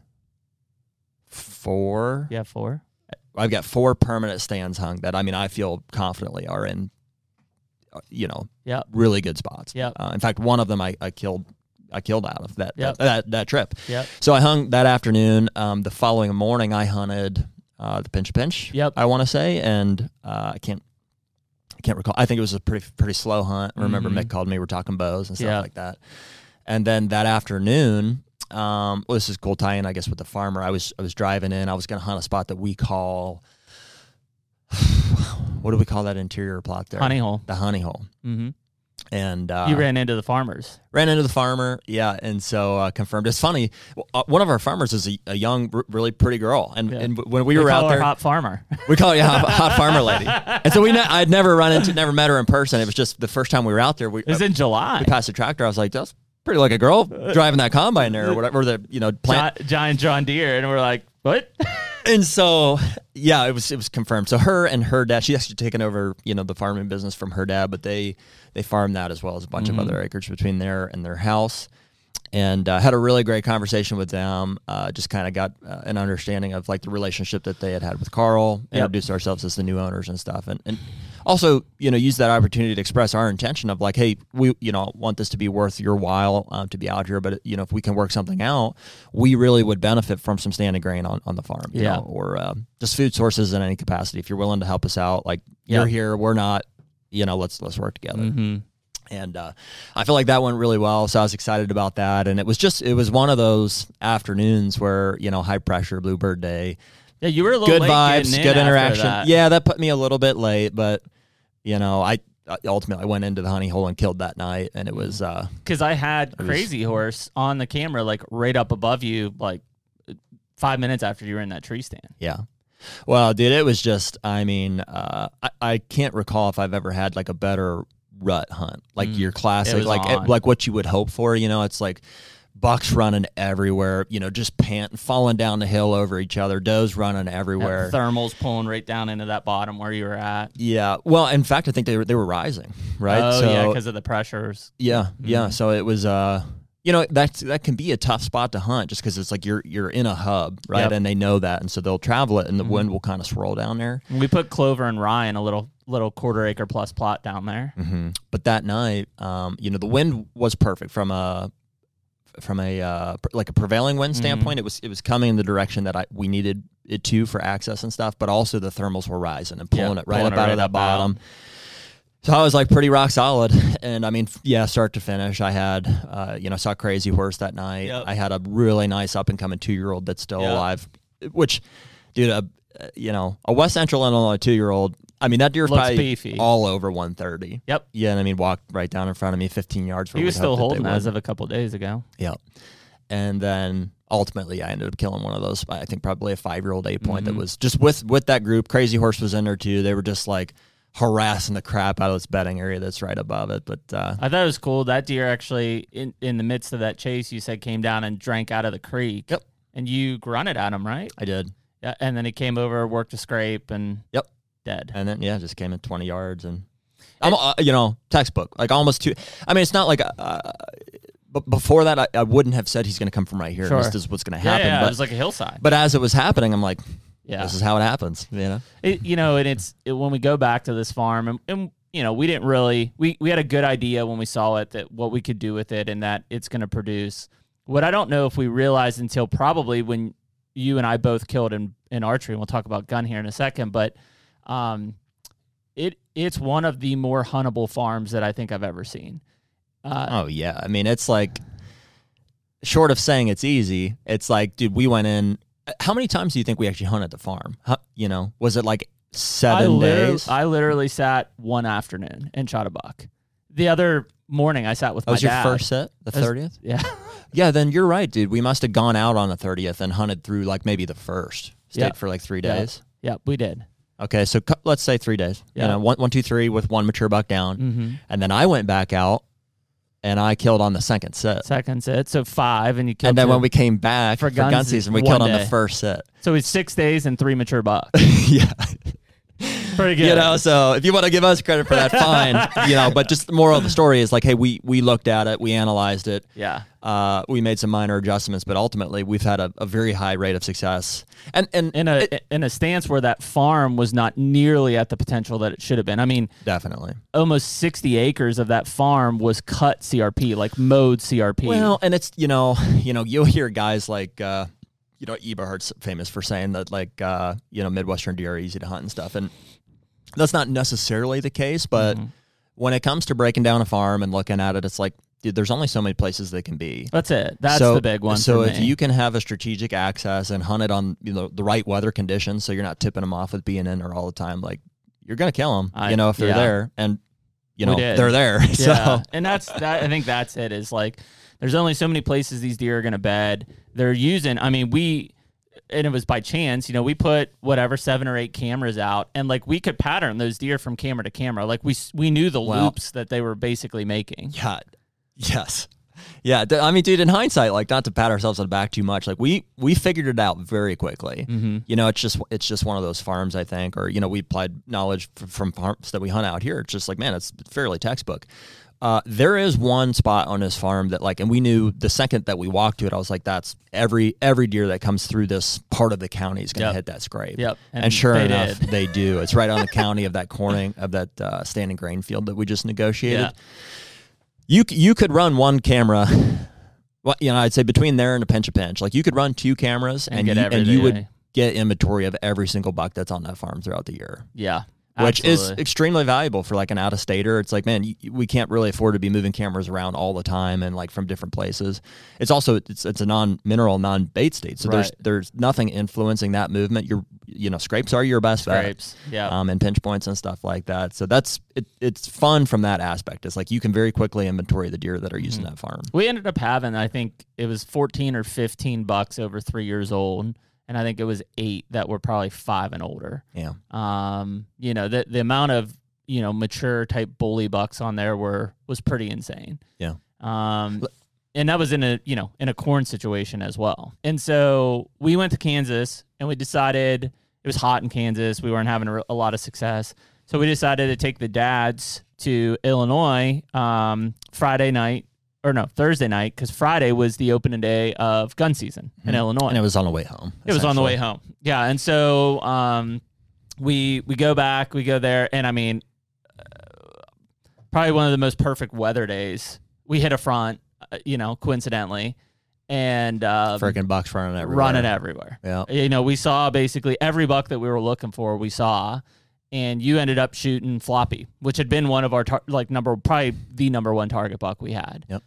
four.
Yeah, four.
I've got four permanent stands hung that, I mean, I feel confidently are in, uh, you know,
Yep.
really good spots.
Yep.
Uh, in fact, one of them I, I killed, I killed out of that,
Yep.
that, that, that trip.
Yep.
So I hung that afternoon. Um, the following morning, I hunted uh, the pinch a pinch.
Yep.
I want to say, and uh, I can't, I can't recall. I think it was a pretty, pretty slow hunt. I remember
Mhm.
Mick called me. We're talking bows and stuff
Yep.
like that. And then that afternoon, um, well, this is cool tie-in, I guess, with the farmer. I was, I was driving in. I was going to hunt a spot that we call, what do we call that interior plot there?
Honey hole.
The honey hole.
Mm-hmm.
And uh,
You ran into the farmers.
ran into the farmer, yeah, and so uh, confirmed. It's funny. Uh, one of our farmers is a, a young, r- really pretty girl, and,
Yeah.
and when we
We
were
call
out
her
there,
hot farmer.
we call her yeah, hot, hot farmer lady. And so we, ne- I'd never run into, never met her in person. It was just the first time we were out there. We,
It was
uh,
in July.
we passed the tractor. I was like, that's pretty like a girl driving that combine there, or whatever. Or the you know plant.
Gi- giant John Deere, and we're like, what?
And so, yeah, it was it was confirmed. So her and her dad, she's actually taken over, you know, the farming business from her dad, but they they farm that as well as a bunch
Mm-hmm.
of other acres between there and their house. And uh, had a really great conversation with them. Uh, just kind of got uh, an understanding of like the relationship that they had had with Carl.
Yep.
Introduced ourselves as the new owners and stuff, and and also you know use that opportunity to express our intention of like, hey, we you know want this to be worth your while um, to be out here, but you know if we can work something out, we really would benefit from some standing grain on, on the farm, you
Yeah.
know, or uh, just food sources in any capacity. If you're willing to help us out, like
Yep.
you're here, we're not, you know, let's let's work together.
Mm-hmm.
And uh, I feel like that went really well, so I was excited about that. And it was just, it was one of those afternoons where, you know, high pressure, Bluebird Day,
Yeah, you were a little
good
late
vibes,
getting in
good
after
interaction.
that.
Yeah, that put me a little bit late, but, you know, I I ultimately went into the honey hole and killed that night. And it was, uh,
Because I had
was-
Crazy Horse on the camera, like right up above you, like five minutes after you were in that tree stand.
yeah. Well, dude, it was just, I mean, uh, I, I can't recall if I've ever had like a better rut hunt, like
Mm.
your classic,
was
like
on.
it, like what you would hope for. You know, it's like bucks running everywhere. You know, just panting, falling down the hill over each other. Does running everywhere.
That thermals pulling right down into that bottom where you were at.
Yeah. Well, in fact, I think they were they were rising, right?
Oh,
so,
yeah, because of the pressures.
yeah, yeah.
Mhm.
So it was, uh, you know, that's that can be a tough spot to hunt just because it's like you're you're in a hub, right?
Yep.
And they know that, and so they'll travel it, and the
Mhm.
wind will kind of swirl down there.
We put Clover and Ryan, a little little quarter acre plus plot down there.
Mm-hmm. But that night, um, you know, the wind was perfect from a from a uh, pr- like a prevailing wind
Mhm.
standpoint. It was it was coming in the direction that I we needed it to for access and stuff. But also the thermals were rising and pulling
Yeah,
it right
pulling
up
it
out
right
of that
up
bottom.
out.
So I was like pretty rock solid, and I mean, f- yeah, start to finish. I had, uh, you know, saw Crazy Horse that night.
Yep.
I had a really nice up and coming two year old that's still
Yep.
alive, which, dude, uh, you know, a West Central Illinois two year old. I mean, that deer's
Looks
probably
beefy.
all over one thirty.
Yep.
Yeah, and I mean, walked right down in front of me, fifteen yards. Where
He was
we'd
still
hoped that they
holding as
would.
of a couple days ago.
Yeah. And then ultimately I ended up killing one of those, I think probably a five year old eight point that
Mhm.
was just with with that group. Crazy Horse was in there too. They were just like harassing the crap out of this bedding area that's right above it. But uh,
I thought it was cool. That deer actually, in, in the midst of that chase, you said came down and drank out of the creek.
Yep.
And you grunted at him, right?
I did.
Yeah. And then he came over, worked a scrape, and
Yep.
dead.
And then yeah, just came in twenty yards and I'm uh, you know, textbook. Like almost two I mean it's not like uh, but before that I, I wouldn't have said he's gonna come from right here.
Sure.
And this is what's gonna
Yeah,
happen.
yeah, it
but
was like a hillside.
but as it was happening, I'm like,
yeah.
this is how it happens. You know?
It, you know, and it's it, when we go back to this farm, and, and you know, we didn't really we we had a good idea when we saw it that what we could do with it and that it's going to produce. What I don't know if we realized until probably when you and I both killed in in archery, and we'll talk about gun here in a second, but um, it it's one of the more huntable farms that I think I've ever seen. Uh,
Oh yeah, I mean it's like, short of saying it's easy, it's like, dude, we went in. How many times do you think we actually hunted the farm? How, you know, was it like
I
seven
literally,
days?
I literally sat one afternoon and shot a buck. The other morning, I sat with
that
my
was your
dad.
first set, the
That was-
thirtieth.
Yeah.
Yeah, then you're right, dude. We must have gone out on the thirtieth and hunted through like maybe the first. Stayed
Yeah.
for like three
Yeah.
days.
Yeah, we did.
Okay, so cu- let's say three days.
Yeah.
You know, one, one, two, three with one mature buck down,
Mm-hmm.
and then I went back out and I killed on the second set.
Second set, so five, and you killed
And then
two.
when we came back
For
for,
gun
gun,
season,
season, we
one
killed on
day.
the first set.
so it's six days and three mature bucks.
Yeah.
Pretty good.
You know, so if you want to give us credit for that, fine. You know, but just the moral of the story is like, hey, we we looked at it, we analyzed it,
Yeah.
uh, we made some minor adjustments, but ultimately we've had a, a very high rate of success. And and
In a
it-
in a stance where that farm was not nearly at the potential that it should have been. I mean,
definitely.
almost sixty acres of that farm was cut C R P, like mowed C R P.
Well, and it's you know, you know, you'll hear guys like uh, you know, Eberhardt's famous for saying that like uh, you know, Midwestern deer are easy to hunt and stuff, and that's not necessarily the case, but
Mhm.
when it comes to breaking down a farm and looking at it, it's like, dude, there's only so many places they can be.
That's it. That's
so,
the big one.
So
for
if
me.
you can have a strategic access and hunt it on you know the right weather conditions, so you're not tipping them off with being in there all the time, like you're gonna kill them.
I-
you know if they're
yeah.
there, and you know,
We did.
they're there.
Yeah,
So
and that's that. I think that's it. Is like there's only so many places these deer are going to bed. They're using. I mean, we. And it was by chance, you know, we put whatever seven or eight cameras out, and like we could pattern those deer from camera to camera. Like we we knew the
Well,
loops that they were basically making.
yeah, yes, yeah. th- I mean, dude, in hindsight, like not to pat ourselves on the back too much, like we we figured it out very quickly.
Mm-hmm.
You know, it's just it's just one of those farms, I think, or you know, we applied knowledge f- from farms that we hunt out here. It's just like, man, it's fairly textbook. Uh, there is one spot on this farm that like, and we knew the second that we walked to it, I was like, that's every every deer that comes through this part of the county is going to
Yep.
hit that scrape.
Yep.
And,
And
sure
they
enough,
did.
they do. It's right on the county of that corning of that uh, standing grain field that we just negotiated.
Yeah.
You c- you could run one camera. Well, you know, I'd say between there and a pinch a pinch, like you could run two cameras
And
and
get
you, and you
everything.
would get inventory of every single buck that's on that farm throughout the year.
Yeah,
Which is
absolutely.
extremely valuable for like an out of stater. It's like, man, y- we can't really afford to be moving cameras around all the time and like from different places. It's also it's it's a non-mineral, non-bait state, so there's
Right.
there's nothing influencing that movement. Your you know scrapes are your best bet,
Scrapes. Yeah.
um, and pinch points and stuff like that. So that's it. It's fun from that aspect. It's like you can very quickly inventory the deer that are using that farm.
We ended up having, I think it was fourteen or fifteen bucks over three years old. And I think it was eight that were probably five and older.
Yeah,
Um, you know, the the amount of, you know, mature type bully bucks on there were was pretty insane.
yeah.
Um, and that was in a, you know, in a corn situation as well. And so we went to Kansas and we decided it was hot in Kansas. We weren't having a, a lot of success. So we decided to take the dads to Illinois um, Friday night, or no, Thursday night, because Friday was the opening day of gun season in Illinois.
And it was on the way home.
It was on the way
essentially.
home. Yeah, and so um, we we go back, we go there, and I mean, uh, probably one of the most perfect weather days. We hit a front, uh, you know, coincidentally, and uh,
Freaking bucks running everywhere.
running everywhere.
Yeah.
You know, we saw basically every buck that we were looking for. We saw, and you ended up shooting Floppy, which had been one of our tar- like number probably the number one target buck we had.
Yep.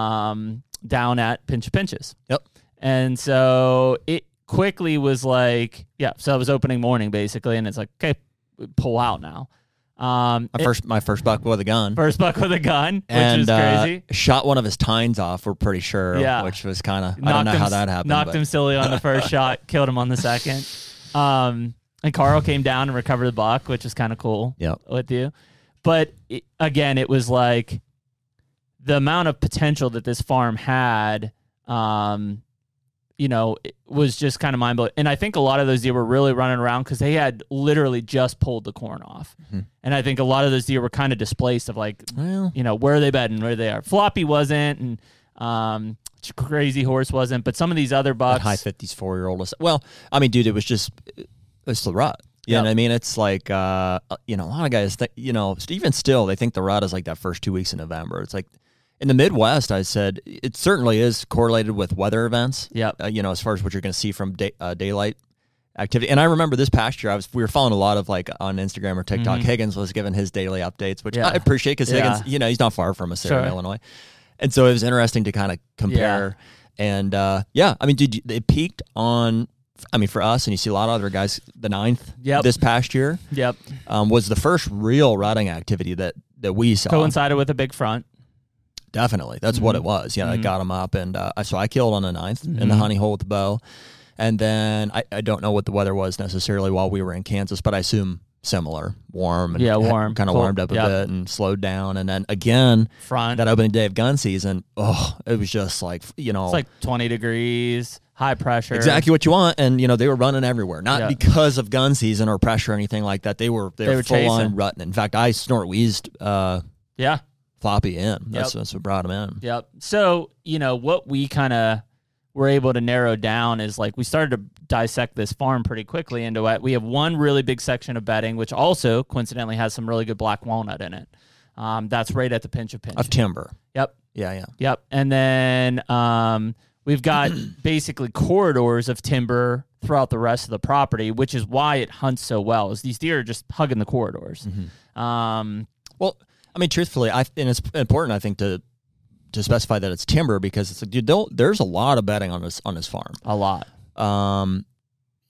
Um, down at Pinch Pinches.
Yep.
And so it quickly was like, yeah. So it was opening morning basically, and it's like, okay, pull out now. Um,
My
it-
first my first buck with a gun.
first buck with a gun, which
and
is
uh,
crazy.
shot one of his tines off, we're pretty sure.
Yeah.
Which was kind of, I
Knocked
don't know
him,
how that happened.
Knocked
but
him silly on the first shot, killed him on the second. Um, and Carl came down and recovered the buck, which is kind of cool.
Yep.
With you, but it, again, it was like the amount of potential that this farm had. Um, you know, it was just kind of mind blowing. And I think a lot of those deer were really running around because they had literally just pulled the corn off.
Mm-hmm.
And I think a lot of those deer were kind of displaced of like,
Well,
you know, where are they bedding, where they are. Floppy wasn't, and um, Crazy Horse wasn't, but some of these other
that
bucks.
high fifties four year old. Well, I mean, dude, it was just, it's the rut. You
Yep.
know what I mean? It's like, uh, you know, a lot of guys, think, you know, even still, they think the rut is like that first two weeks in November. It's like, in the Midwest, I said, it certainly is correlated with weather events.
Yep.
Uh, you know, as far as what you're going to see from day, uh, daylight activity. And I remember this past year, I was we were following a lot of like on Instagram or TikTok.
Mhm.
Higgins was giving his daily updates, which
Yeah.
I appreciate because
Yeah.
Higgins, you know, he's not far from us there in
Sure.
Illinois. And so it was interesting to kind of compare. And uh, yeah, I mean, dude, it peaked on, I mean, for us, and you see a lot of other guys, the ninth
Yep.
this past year
Yep.
um, was the first real rutting activity that, that we saw.
Coincided with a big front.
Definitely. That's what
Mhm.
it was. Yeah, I
Mhm.
got him up. And uh, so I killed on the ninth in the
Mhm.
honey hole with the bow. And then I, I don't know what the weather was necessarily while we were in Kansas, but I assume similar, warm. And
Yeah, warm.
Kind of
Cool.
warmed up a
Yep.
bit and slowed down. And then again,
Front.
that opening day of gun season, oh, it was just like, you know.
It's like twenty degrees, high pressure.
Exactly what you want, and you know they were running everywhere. Not
Yeah.
because of gun season or pressure or anything like that. They were they,
They
were,
were
full on
chasing.
rutting. In fact, I snort wheezed uh,
Yeah.
Floppy in. That's,
Yep.
that's what brought him in.
Yep. So, you know, what we kind of were able to narrow down is like we started to dissect this farm pretty quickly into it. We have one really big section of bedding, which also coincidentally has some really good black walnut in it. Um, that's right at the pinch of pinch.
Of timber.
Yep.
Yeah, yeah.
Yep. And then um, we've got basically corridors of timber throughout the rest of the property, which is why it hunts so well, is these deer are just hugging the corridors.
Mm-hmm.
Um,
Well, I mean, truthfully, I and it's important, I think, to to specify that it's timber because it's like, dude, there's a lot of bedding on this on this farm.
a lot.
Um,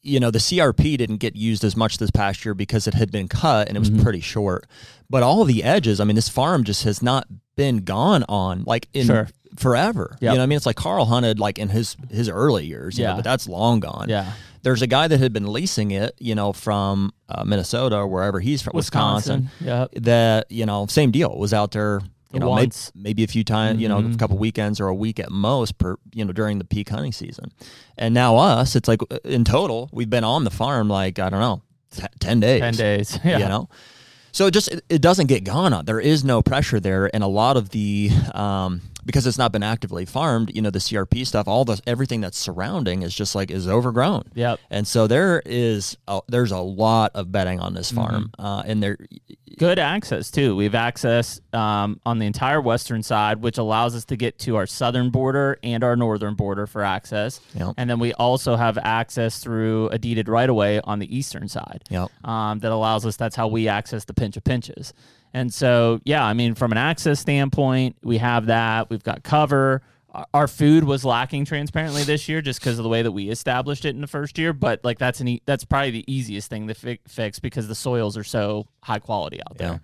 you know, the C R P didn't get used as much this past year because it had been cut and it was
Mhm.
pretty short. But all of the edges, I mean, this farm just has not been gone on like in
Sure.
forever.
Yep.
You know what I mean? It's like Carl hunted like in his his early years, you
Yeah.
know, but that's long gone.
Yeah.
There's a guy that had been leasing it, you know, from uh, Minnesota or wherever he's from, Wisconsin,
Wisconsin. Yep.
that, you know, same deal, was out there, you know, maybe,
Once.
maybe a few times, you know,
Mhm.
a couple weekends or a week at most per, you know, during the peak hunting season. And now us, it's like in total, we've been on the farm like, I don't know, t- ten days.
ten days. Yeah.
You know? So it just, it, it doesn't get gone on. There is no pressure there. And a lot of the, um, because it's not been actively farmed, you know, the C R P stuff, all the, everything that's surrounding is just like, is overgrown.
Yep.
And so there is, a, there's a lot of bedding on this farm.
Mm-hmm.
Uh, and there,
Good access too. We've access um, on the entire western side, which allows us to get to our southern border and our northern border for access.
Yep.
And then we also have access through a deeded right of way on the eastern side.
Yep.
Um, that allows us. That's how we access the pinch of pinches. And so, yeah, I mean, from an access standpoint, we have that. We've got cover. Our- Our food was lacking transparently this year just because of the way that we established it in the first year. But like that's an e- that's probably the easiest thing to fi- fix because the soils are so high quality out there.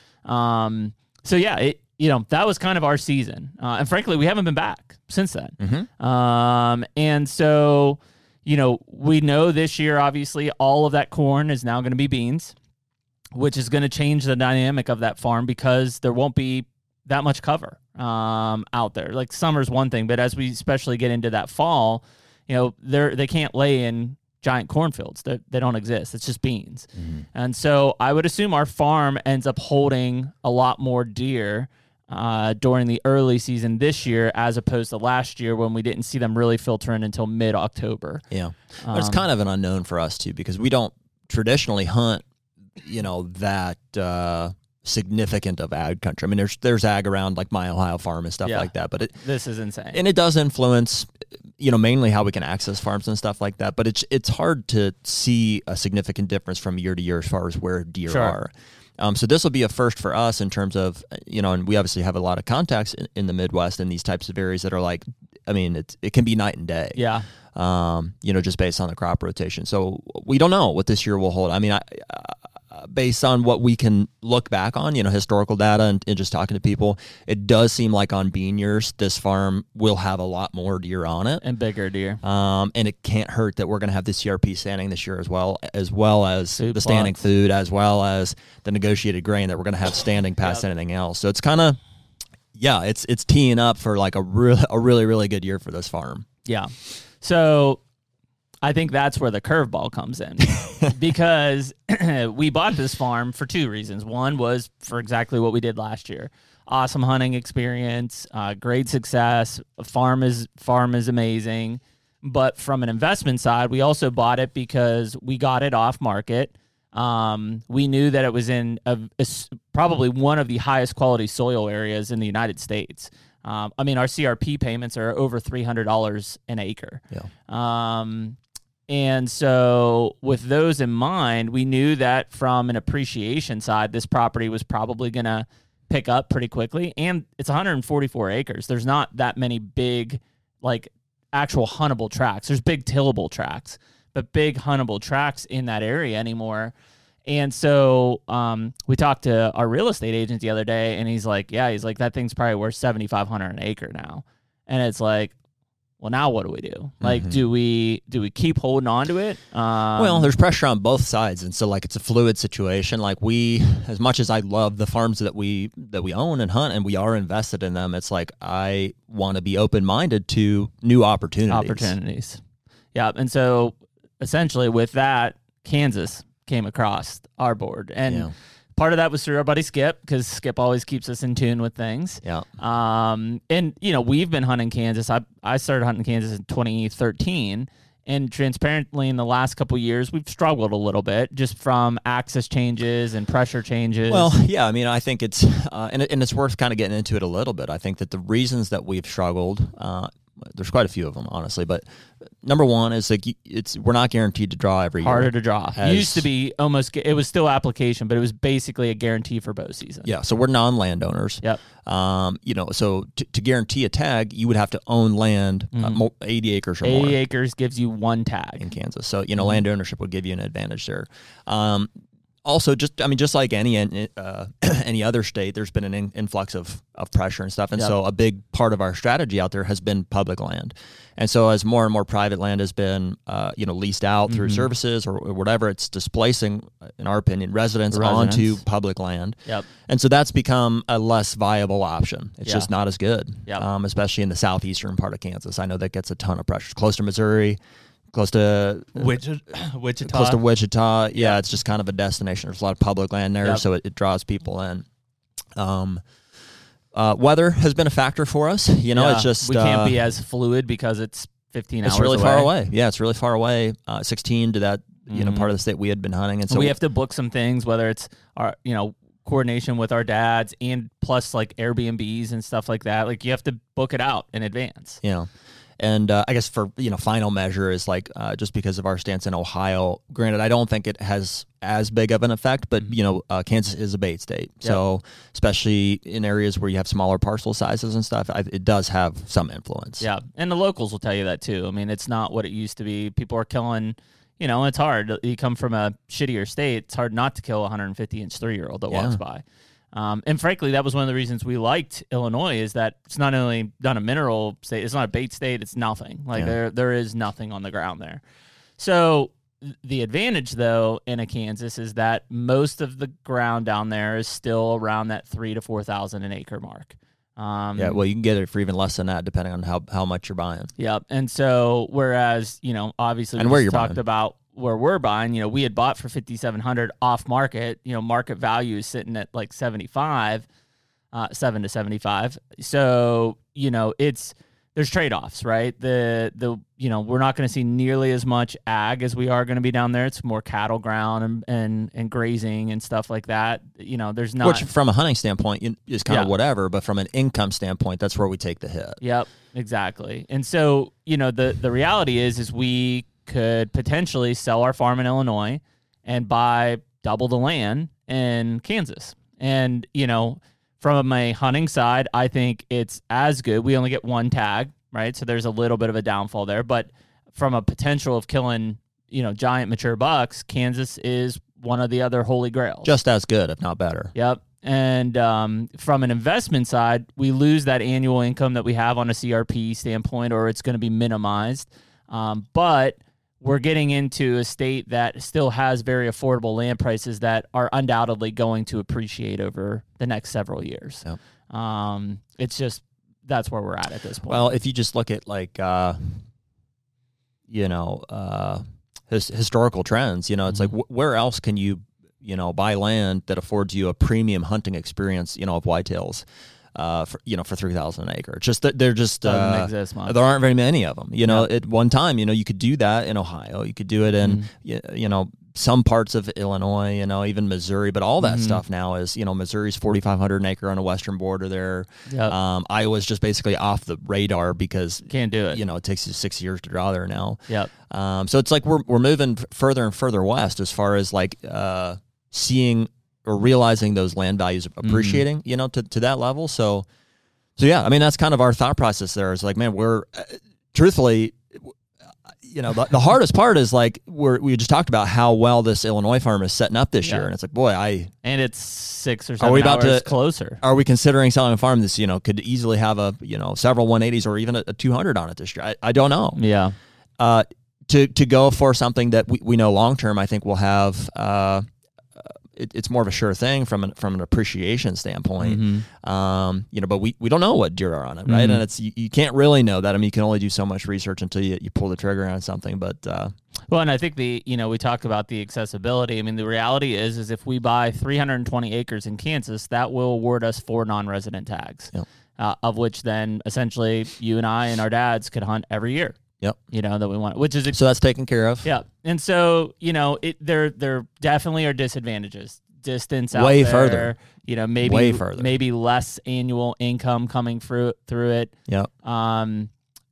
Um, so yeah, it you know that was kind of our season, uh, and frankly, we haven't been back since then.
Mhm.
Um, and so you know we know this year, obviously, all of that corn is now going to be beans, which is going to change the dynamic of that farm because there won't be that much cover um, out there. Like summer's one thing, but as we especially get into that fall, you know, they're they can't lay in giant cornfields. They they don't exist. It's just beans.
Mm-hmm.
And so I would assume our farm ends up holding a lot more deer uh, during the early season this year as opposed to last year when we didn't see them really filter in until mid-October.
Yeah. But it's
Um,
kind of an unknown for us too, because we don't traditionally hunt, you know, that uh, significant of ag country. I mean, there's there's ag around like my Ohio farm and stuff
Yeah.
like that, but it
This is insane.
and it does influence, you know, mainly how we can access farms and stuff like that. But it's it's hard to see a significant difference from year to year as far as where deer
Sure.
are. Um, so this will be a first for us in terms of, you know, and we obviously have a lot of contacts in, in the Midwest in these types of areas that are like, I mean, it's, it can be night and day.
yeah.
Um, you know, just based on the crop rotation. So we don't know what this year will hold. I mean, I, uh, based on what we can look back on, you know, historical data and, and just talking to people, it does seem like on bean years, this farm will have a lot more deer on it.
And bigger deer.
Um, and it can't hurt that we're going to have the C R P standing this year as well, as well as
Food
the standing
plots.
food, as well as the negotiated grain that we're going to have standing past
Yep.
anything else. So it's kind of, yeah, it's it's teeing up for like a real a really really good year for this farm.
Yeah. So I think that's where the curveball comes in because we bought this farm for two reasons. One was for exactly what we did last year. Awesome hunting experience, uh, great success. Farm is farm is amazing. But from an investment side, we also bought it because we got it off market. Um, we knew that it was in a, a s- probably one of the highest quality soil areas in the United States. Um, I mean, our C R P payments are over three hundred dollars an acre.
Yeah.
Um, and so with those in mind, we knew that from an appreciation side, this property was probably going to pick up pretty quickly. And it's one hundred forty-four acres. There's not that many big, like actual huntable tracts. There's big tillable tracts, but big huntable tracts in that area anymore. And so um, we talked to our real estate agent the other day, and he's like, yeah, he's like, that thing's probably worth seventy-five hundred dollars an acre now. And it's like, well, now what do we do? Like,
Mhm.
do we do we keep holding on to it? Um,
Well, there's pressure on both sides, and so like it's a fluid situation. Like we, as much as I love the farms that we that we own and hunt, and we are invested in them, it's like I want to be open minded to new opportunities.
opportunities. Yeah. And so essentially with that, Kansas came across our board. And
Yeah.
part of that was through our buddy Skip, because Skip always keeps us in tune with things.
Yeah.
Um, and, you know, we've been hunting Kansas. I, I started hunting Kansas in twenty thirteen. And transparently, in the last couple of years, we've struggled a little bit just from access changes and pressure changes.
Well, yeah, I mean, I think it's uh, and it, and it's worth kind of getting into it a little bit. I think that the reasons that we've struggled, uh, there's quite a few of them, honestly. But number one is like it's we're not guaranteed to draw every
Harder
year.
to draw.
As,
Used to be almost, it was still application, but it was basically a guarantee for bow season.
Yeah, so we're non-landowners.
Yep.
Um, you know, so to, to guarantee a tag, you would have to own land, mm-hmm. uh, mo- eighty acres or
eighty
more.
eighty acres gives you one tag.
In Kansas. So, you know, mm-hmm. land ownership would give you an advantage there. Um, Also, just I mean, just like any uh, any other state, there's been an in, influx of, of pressure and stuff, and yep. so a big part of our strategy out there has been public land, and so as more and more private land has been uh, you know leased out through mm-hmm. services or, or whatever, it's displacing, in our opinion, residents, residents. onto public land,
yep.
and so that's become a less viable option. It's
yeah.
just not as good,
yep.
um, especially in the southeastern part of Kansas. I know that gets a ton of pressure. It's close to Missouri. Close to
Wichita, Wichita.
Close to Wichita. Yeah, yeah, it's just kind of a destination. There's a lot of public land there, yep. so it, it draws people in. Um, uh, weather has been a factor for us. You know,
yeah,
it's just
we can't
uh,
be as fluid because it's fifteen
it's
hours.
It's really
away.
far away. Yeah, it's really far away. Uh, sixteen to that you mm-hmm. know part of the state we had been hunting, and so
we have to book some things, whether it's our you know coordination with our dads and plus like Airbnbs and stuff like that. Like you have to book it out in advance.
Yeah. And uh, I guess for, you know, final measure is like uh, just because of our stance in Ohio, granted, I don't think it has as big of an effect, but, you know, uh, Kansas is a bait state. Yep. So especially in areas where you have smaller parcel sizes and stuff, I, it does have some influence.
Yeah. And the locals will tell you that too. I mean, it's not what it used to be. People are killing, you know, it's hard. You come from a shittier state. It's hard not to kill a one hundred fifty inch three-year-old that yeah. walks by. Um, and frankly, that was one of the reasons we liked Illinois is that it's not only not a mineral state, it's not a bait state, it's nothing. Like yeah. there, there is nothing on the ground there. So the advantage, though, in a Kansas is that most of the ground down there is still around that three to four thousand an acre mark. Um,
yeah, well, you can get it for even less than that, depending on how, how much you're buying.
Yep. And so, whereas you know, obviously,
and
we
where
just
you're
talked
buying.
about. Where we're buying, you know, we had bought for fifty-seven hundred off market, you know, market value is sitting at like seventy-five, uh, seven to seventy-five. So, you know, it's, there's trade-offs, right? The, the, you know, we're not going to see nearly as much ag as we are going to be down there. It's more cattle ground and, and, and grazing and stuff like that. You know, there's not.
Which from a hunting standpoint is kind
yeah.
of whatever, but from an income standpoint, that's where we take the hit.
Yep, exactly. And so, you know, the, the reality is, is we could potentially sell our farm in Illinois and buy double the land in Kansas. And, you know, from a hunting side, I think it's as good. We only get one tag, right? So there's a little bit of a downfall there. But from a potential of killing, you know, giant mature bucks, Kansas is one of the other holy grails.
Just as good, if not better.
Yep. And um, from an investment side, we lose that annual income that we have on a C R P standpoint, or it's going to be minimized. Um, but we're getting into a state that still has very affordable land prices that are undoubtedly going to appreciate over the next several years.
Yep.
Um, it's just, that's where we're at at this point.
Well, if you just look at like, uh, you know, uh, his, historical trends, you know, it's mm-hmm. like, wh- where else can you, you know, buy land that affords you a premium hunting experience, you know, of whitetails? Uh, for, you know, for three thousand an acre. It's just that they're just
doesn't
uh,
exist much.
There aren't very many of them. You know,
yeah.
at one time, you know, you could do that in Ohio. You could do it in, mm. you, you know, some parts of Illinois. You know, even Missouri. But all that mm-hmm. stuff now is, you know, Missouri's forty-five hundred an acre on the western border there.
Yep.
Um, Iowa's just basically off the radar because
can't do it.
You know, it takes you six years to draw there now.
Yep.
Um, so it's like we're we're moving further and further west as far as like uh, seeing or realizing those land values appreciating. Mm. You know, to to that level. So. So, yeah, I mean, that's kind of our thought process there is like, man, we're uh, truthfully, you know, the, the hardest part is like we're, we just talked about how well this Illinois farm is setting up this yeah. year. And it's like, boy, I.
And it's six or seven
are we about
hours
to,
closer.
Are we considering selling a farm that's, you know, could easily have a, you know, several one eighties or even a, a two hundred on it this year? I, I don't know.
Yeah.
Uh, to, to go for something that we, we know long term, I think we'll have. Uh, It, it's more of a sure thing from an from an appreciation standpoint, mm-hmm. um, you know. But we, we don't know what deer are on it, right? Mm-hmm. And it's you, you can't really know that. I mean, you can only do so much research until you, you pull the trigger on something. But uh,
well, and I think the you know we talked about the accessibility. I mean, the reality is is if we buy three hundred twenty acres in Kansas, that will award us four non-resident tags,
yep.
uh, of which then essentially you and I and our dads could hunt every year.
Yep.
You know, that we want, which is, ex-
so that's taken care of.
Yeah. And so, you know, it, there, there definitely are disadvantages. Distance out
way
there,
further,
you know, maybe,
way further.
maybe less annual income coming through, through it.
Yep.
Um,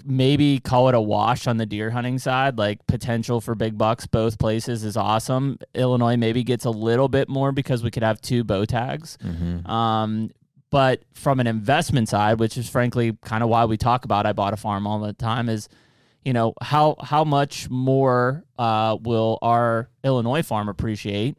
maybe call it a wash on the deer hunting side. Like potential for big bucks both places is awesome. Illinois maybe gets a little bit more because we could have two bow tags.
Mm-hmm.
Um, but from an investment side, which is frankly kind of why we talk about I bought a farm all the time, is, you know, how how much more uh, will our Illinois farm appreciate?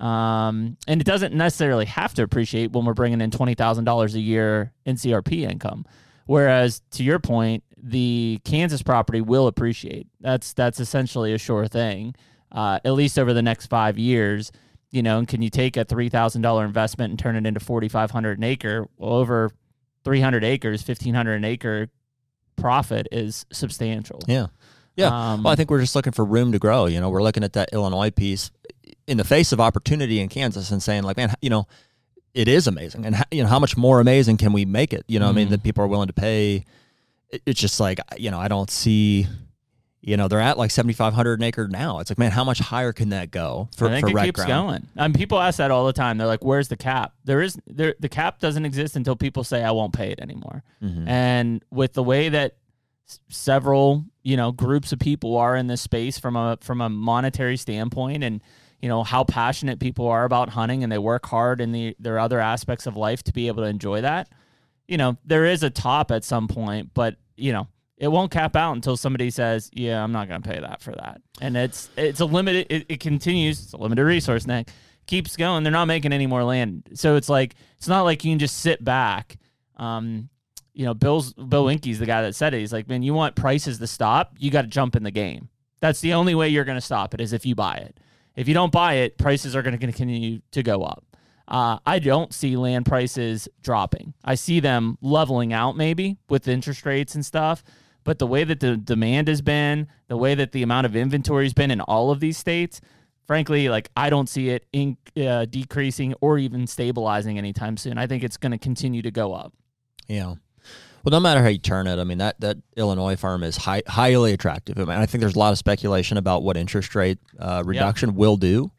Um, and it doesn't necessarily have to appreciate when we're bringing in twenty thousand dollars a year in C R P income. Whereas, to your point, the Kansas property will appreciate. That's that's essentially a sure thing, uh, at least over the next five years. You know, and can you take a three thousand dollars investment and turn it into forty-five hundred dollars an acre? Well, over three hundred acres, fifteen hundred dollars an acre profit is substantial.
Yeah. Yeah.
Um,
well, I think we're just looking for room to grow. You know, we're looking at that Illinois piece in the face of opportunity in Kansas and saying, like, man, you know, it is amazing. And, you know, how much more amazing can we make it? You know, mm-hmm. I mean, that people are willing to pay. It's just like, you know, I don't see, you know, they're at like seventy-five hundred an acre now. It's like, man, how much higher can that go for,
I think
for
it
rec
keeps
ground?
going. I mean, people ask that all the time. They're like, where's the cap? There is there the cap doesn't exist until people say I won't pay it anymore.
Mm-hmm.
And with the way that s- several, you know, groups of people are in this space from a from a monetary standpoint, and you know how passionate people are about hunting, and they work hard in the their other aspects of life to be able to enjoy that. You know, there is a top at some point, but you know, it won't cap out until somebody says, yeah, I'm not going to pay that for that. And it's it's a limited, it, it continues, it's a limited resource, Nick. Keeps going. They're not making any more land. So it's like, it's not like you can just sit back. Um, you know, Bill's, Bill Winke's the guy that said it. He's like, man, you want prices to stop, you got to jump in the game. That's the only way you're going to stop it, is if you buy it. If you don't buy it, prices are going to continue to go up. Uh, I don't see land prices dropping. I see them leveling out maybe with interest rates and stuff. But the way that the demand has been, the way that the amount of inventory has been in all of these states, frankly, like I don't see it in, uh, decreasing or even stabilizing anytime soon. I think it's going to continue to go up.
Yeah. Well, no matter how you turn it, I mean, that, that Illinois farm is high, highly attractive. I mean, I think there's a lot of speculation about what interest rate uh, reduction yeah. will do.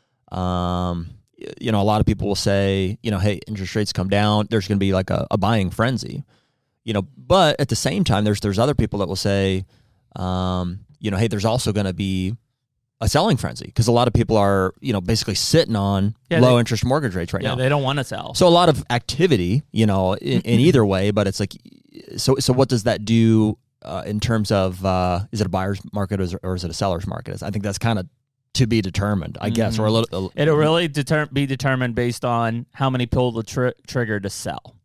Um, you know, a lot of people will say, you know, hey, interest rates come down, there's going to be like a, a buying frenzy. You know, but at the same time, there's there's other people that will say, um, you know, hey, there's also going to be a selling frenzy, because a lot of people are, you know, basically sitting on
yeah,
low
they,
interest mortgage rates right
yeah,
now.
They don't want to sell.
So a lot of activity, you know, in, in either way. But it's like, so so what does that do uh, in terms of uh, is it a buyer's market or is, or is it a seller's market? I think that's kind of to be determined, I guess, mm-hmm. or a little. A,
It'll really deter- be determined based on how many pull the tr- trigger to sell.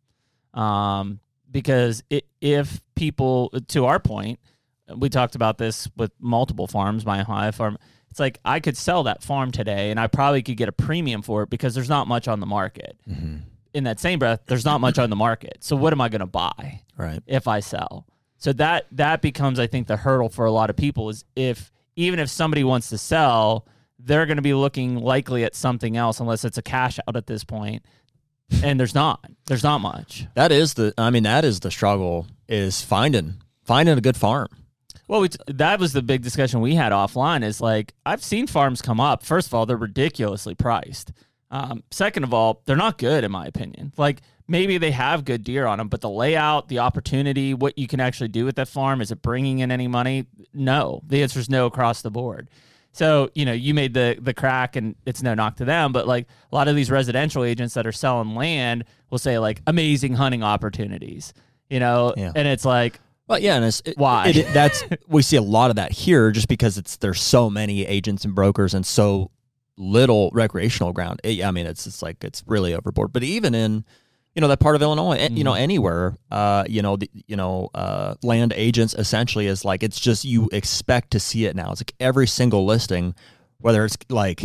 Um. Because it, if people, to our point, we talked about this with multiple farms, my Ohio farm, it's like I could sell that farm today and I probably could get a premium for it because there's not much on the market.
Mm-hmm.
In that same breath, there's not much on the market. So what am I going to buy
right.
if I sell? So that that becomes, I think, the hurdle for a lot of people is if, even if somebody wants to sell, they're going to be looking likely at something else unless it's a cash out at this point. And there's not. There's not much.
That is the. I mean, that is the struggle. Is finding finding a good farm.
Well, we t- that was the big discussion we had offline. Is like I've seen farms come up. First of all, they're ridiculously priced. Um, second of all, they're not good in my opinion. Like maybe they have good deer on them, but the layout, the opportunity, what you can actually do with that farm, is it bringing in any money? No. The answer is no across the board. So, you know, you made the the crack, and it's no knock to them, but like a lot of these residential agents that are selling land will say like amazing hunting opportunities, you know,
yeah.
and it's like,
well, yeah, and it's, it,
why?
It, it, that's we see a lot of that here, just because it's there's so many agents and brokers and so little recreational ground. It, I mean, it's it's like it's really overboard. But even in you know that part of Illinois, mm-hmm. you know anywhere, uh, you know, the, you know, uh, land agents essentially is like it's just you expect to see it now. It's like every single listing, whether it's like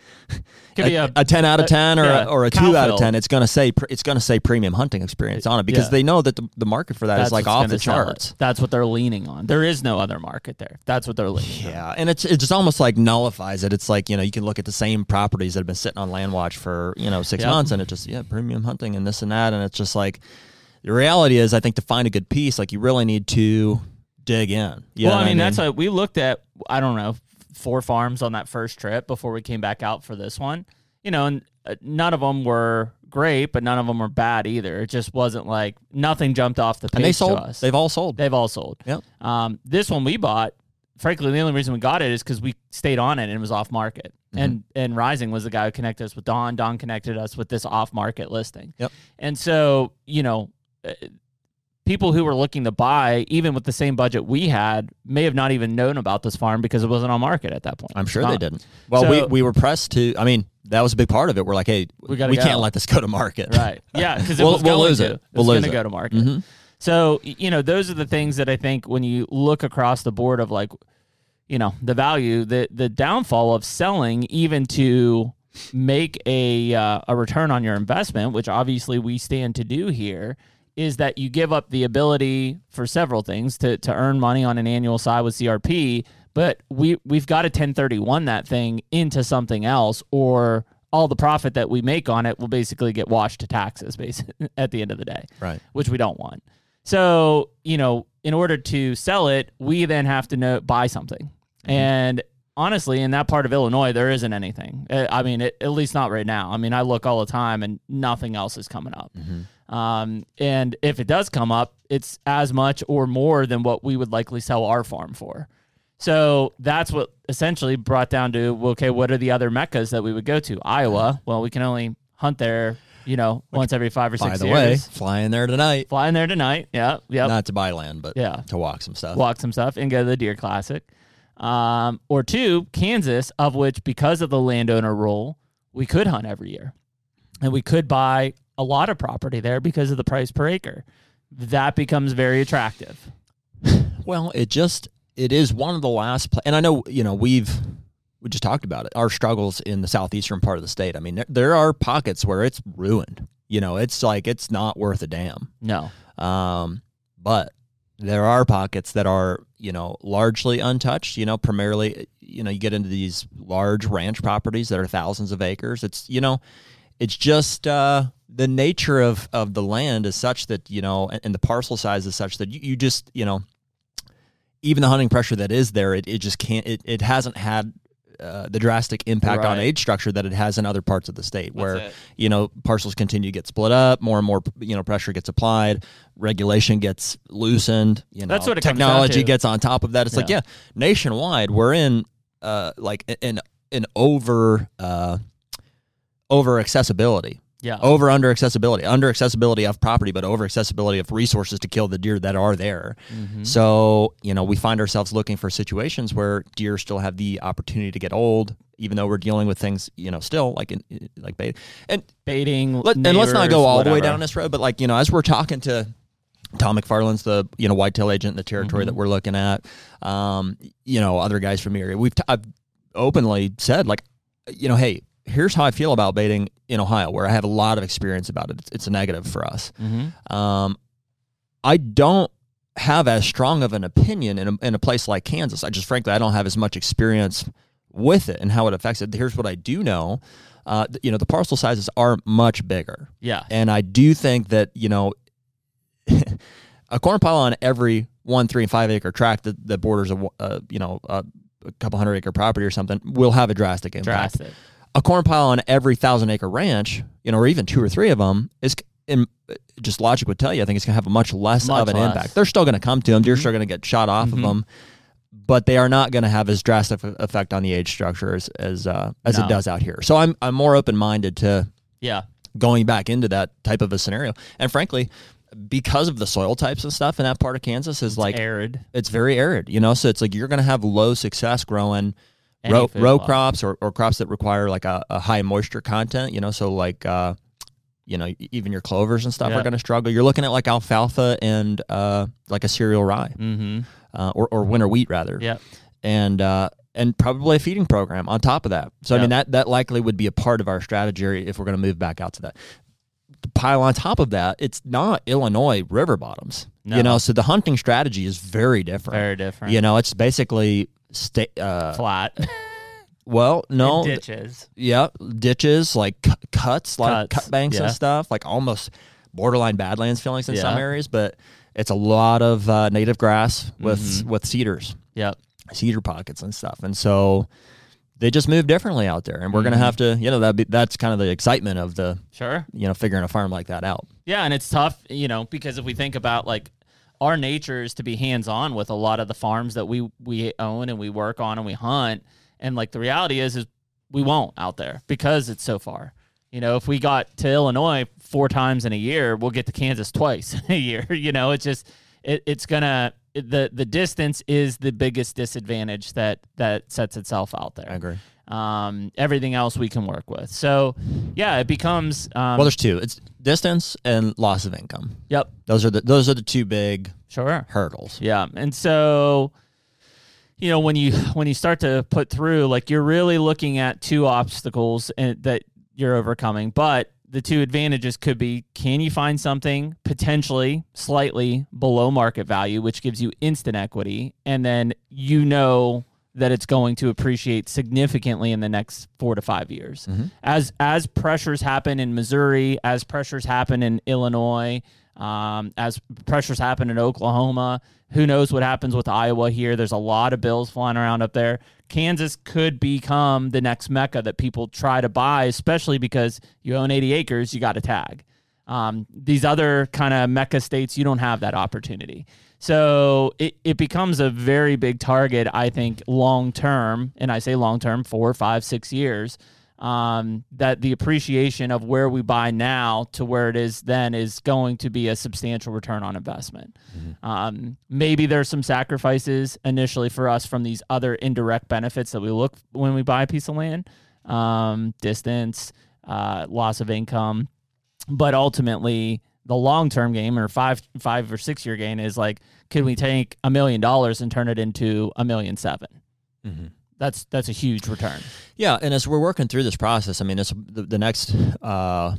Could
a,
be a,
a ten out of ten or
yeah,
a, or a two out of ten, it's gonna say it's gonna say premium hunting experience on it because
yeah.
they know that the, the market for that
That's
is like
what's
off
gonna
the
sell
charts.
it. That's what they're leaning on. There is no other market there. That's what they're leaning on.
Yeah, and it's it just almost like nullifies it. It's like, you know, you can look at the same properties that have been sitting on land watch for, you know, six
Yep.
months and it just, yeah, premium hunting and this and that. And it's just like, the reality is, I think to find a good piece, like you really need to dig in. You
Well,
know
I mean,
what
that's what we looked at, I don't know, four farms on that first trip before we came back out for this one. You know, and uh, none of them were great, but none of them were bad either. It just wasn't like nothing jumped off the page
And they sold.
to us.
They've all sold.
They've all sold.
Yep.
Um, this one we bought, frankly, the only reason we got it is because we stayed on it and it was off market. Mm-hmm. And and Rising was the guy who connected us with Don. Don connected us with this off market listing.
Yep.
And so, you know, uh, people who were looking to buy, even with the same budget we had, may have not even known about this farm because it wasn't on market at that point.
I'm sure
It's
they
not.
didn't. Well,
So-
we, we were pressed to, I mean, that was a big part of it. We're like, hey,
We
we,
gotta go.
can't let this go to market.
Right. Yeah, because it
We'll-
was
we'll
going
lose
to.
it.
It
We'll
was
lose
going to
it.
go to market.
Mhm.
So, y- you know, those are the things that I think when you look across the board of like, you know, the value, the the downfall of selling even to make a uh, a return on your investment, which obviously we stand to do here, is that you give up the ability for several things to to earn money on an annual side with C R P, but we we've got to ten thirty-one that thing into something else, or all the profit that we make on it will basically get washed to taxes basically at the end of the day.
Right.
Which we don't want. So, you know, in order to sell it, we then have to know, buy something. Mm-hmm. And honestly, in that part of Illinois, there isn't anything. Uh, I mean, it, at least not right now. I mean, I look all the time and nothing else is coming up.
Mm-hmm.
Um, and if it does come up, it's as much or more than what we would likely sell our farm for. So that's what essentially brought down to, well, okay, what are the other meccas that we would go to? Iowa. Well, we can only hunt there, you know, once every five or six
By the
years.
way, flying there tonight.
Flying there tonight. Yeah. Yep.
Not to buy land, but
Yeah.
to walk some stuff.
Walk some stuff and go to the Deer Classic. Um, or two, Kansas, of which because of the landowner rule, we could hunt every year. And we could buy a lot of property there because of the price per acre. That becomes very attractive.
Well, it just, it is one of the last, pla- and I know, you know, we've, we just talked about it, our struggles in the southeastern part of the state. I mean, there, there are pockets where it's ruined. You know, it's like, it's not worth a damn.
No.
Um, but there are pockets that are, you know, largely untouched, you know, primarily, you know, you get into these large ranch properties that are thousands of acres. It's, you know, it's just uh, the nature of, of the land is such that, you know, and, and the parcel size is such that you, you just, you know, even the hunting pressure that is there, it, it just can't, it, it hasn't had uh, the drastic impact on
Right.
age structure that it has in other parts of the state where,
it.
you know, parcels continue to get split up, more and more, you know, pressure gets applied, regulation gets loosened, you know,
That's what it comes down
technology
to.
gets on top of that. It's like,
Yeah.
yeah, nationwide, we're in uh, like an, an over, uh, over accessibility.
Yeah.
Over under accessibility, under accessibility of property, but over accessibility of resources to kill the deer that are there.
Mhm.
So, you know, we find ourselves looking for situations where deer still have the opportunity to get old, even though we're dealing with things, you know, still like in, like bait. And
Baiting.
let, and let's not go
neighbors,
all the way
whatever.
down this road, but like, you know, as we're talking to Tom McFarland's the, you know, whitetail agent in the territory
Mm-hmm.
that we're looking at, um, you know, other guys from the area, we've t- I've openly said like, you know, hey, here's how I feel about baiting in Ohio, where I have a lot of experience about it. It's, it's a negative for us.
Mhm.
Um, I don't have as strong of an opinion in a, in a place like Kansas. I just, frankly, I don't have as much experience with it and how it affects it. Here's what I do know. Uh, th- you know, the parcel sizes are much bigger.
Yeah.
And I do think that, you know, a corn pile on every one, three, and five acre tract that, that borders a, uh, you know, a, a couple hundred acre property or something will have a drastic impact.
Drastic.
A corn pile on every thousand acre ranch, you know, or even two or three of them is, in, just logic would tell you, I think it's going to have a much less
Much
of an
less.
impact. They're still going to come to them. Deer
Mhm.
still going to get shot off
Mhm.
of them, but they are not going to have as drastic a- effect on the age structure as as, uh, as
No.
it does out here. So I'm I'm more open minded to
Yeah.
going back into that type of a scenario. And frankly, because of the soil types and stuff in that part of Kansas is like
Arid.
it's very arid, you know. So it's like you're going to have low success growing
Any
row,
food
row
plot.
crops or, or crops that require like a, a high moisture content, you know. So like uh, you know, even your clovers and stuff
Yeah.
are going to struggle. You're looking at like alfalfa and uh, like a cereal rye
Mm-hmm.
uh, or or winter wheat rather,
Yep.
and uh, and probably a feeding program on top of that. So I
Yeah.
mean that that likely would be a part of our strategy if we're going to move back out to that. Pile on top of that, it's not Illinois river bottoms,
No.
you know. So the hunting strategy is very different.
Very different.
You know, it's basically sta- uh,
Flat.
well, no,
And ditches.
yeah, ditches like cu- cuts, like
Cuts,
cut banks
yeah.
and stuff, like almost borderline badlands feelings in some
Yeah.
areas. But it's a lot of uh, native grass with
Mhm.
with cedars,
Yep.
cedar pockets and stuff. And so they just move differently out there, and we're
Mm-hmm.
going to have to, you know, that be, that's kind of the excitement of the,
Sure.
you know, figuring a farm like that out.
Yeah, and it's tough, you know, because if we think about like our nature is to be hands-on with a lot of the farms that we we own and we work on and we hunt, and like the reality is is we won't out there because it's so far. You know, if we got to Illinois four times in a year, we'll get to Kansas twice in a year. You know, it's just it, it's gonna it, the the distance is the biggest disadvantage that that sets itself out there.
I agree.
Um, everything else we can work with. So, yeah, it becomes um,
Well, there's two. It's distance and loss of income.
Yep,
Those are the those are the two big
sure.
hurdles.
Yeah, and so you know when you when you start to put through, like you're really looking at two obstacles and that you're overcoming, but the two advantages could be: can you find something potentially slightly below market value, which gives you instant equity, and then you know that it's going to appreciate significantly in the next four to five years.
Mm-hmm.
As as pressures happen in Missouri, as pressures happen in Illinois, um, as pressures happen in Oklahoma, who knows what happens with Iowa here. There's a lot of bills flying around up there. Kansas could become the next Mecca that people try to buy, especially because you own eighty acres, you got a tag. Um, these other kind of Mecca states, you don't have that opportunity. So it, it becomes a very big target, I think, long-term, and I say long-term, four, five, six years, um, that the appreciation of where we buy now to where it is then is going to be a substantial return on investment. Mm-hmm. Um, maybe there's some sacrifices initially for us from these other indirect benefits that we look when we buy a piece of land, um, distance, uh, loss of income, but ultimately the long-term game or five, five or six year gain is like, can we take a million dollars and turn it into a million seven? Mm-hmm. That's that's a huge return.
Yeah, and as we're working through this process, I mean, it's the, the next, uh,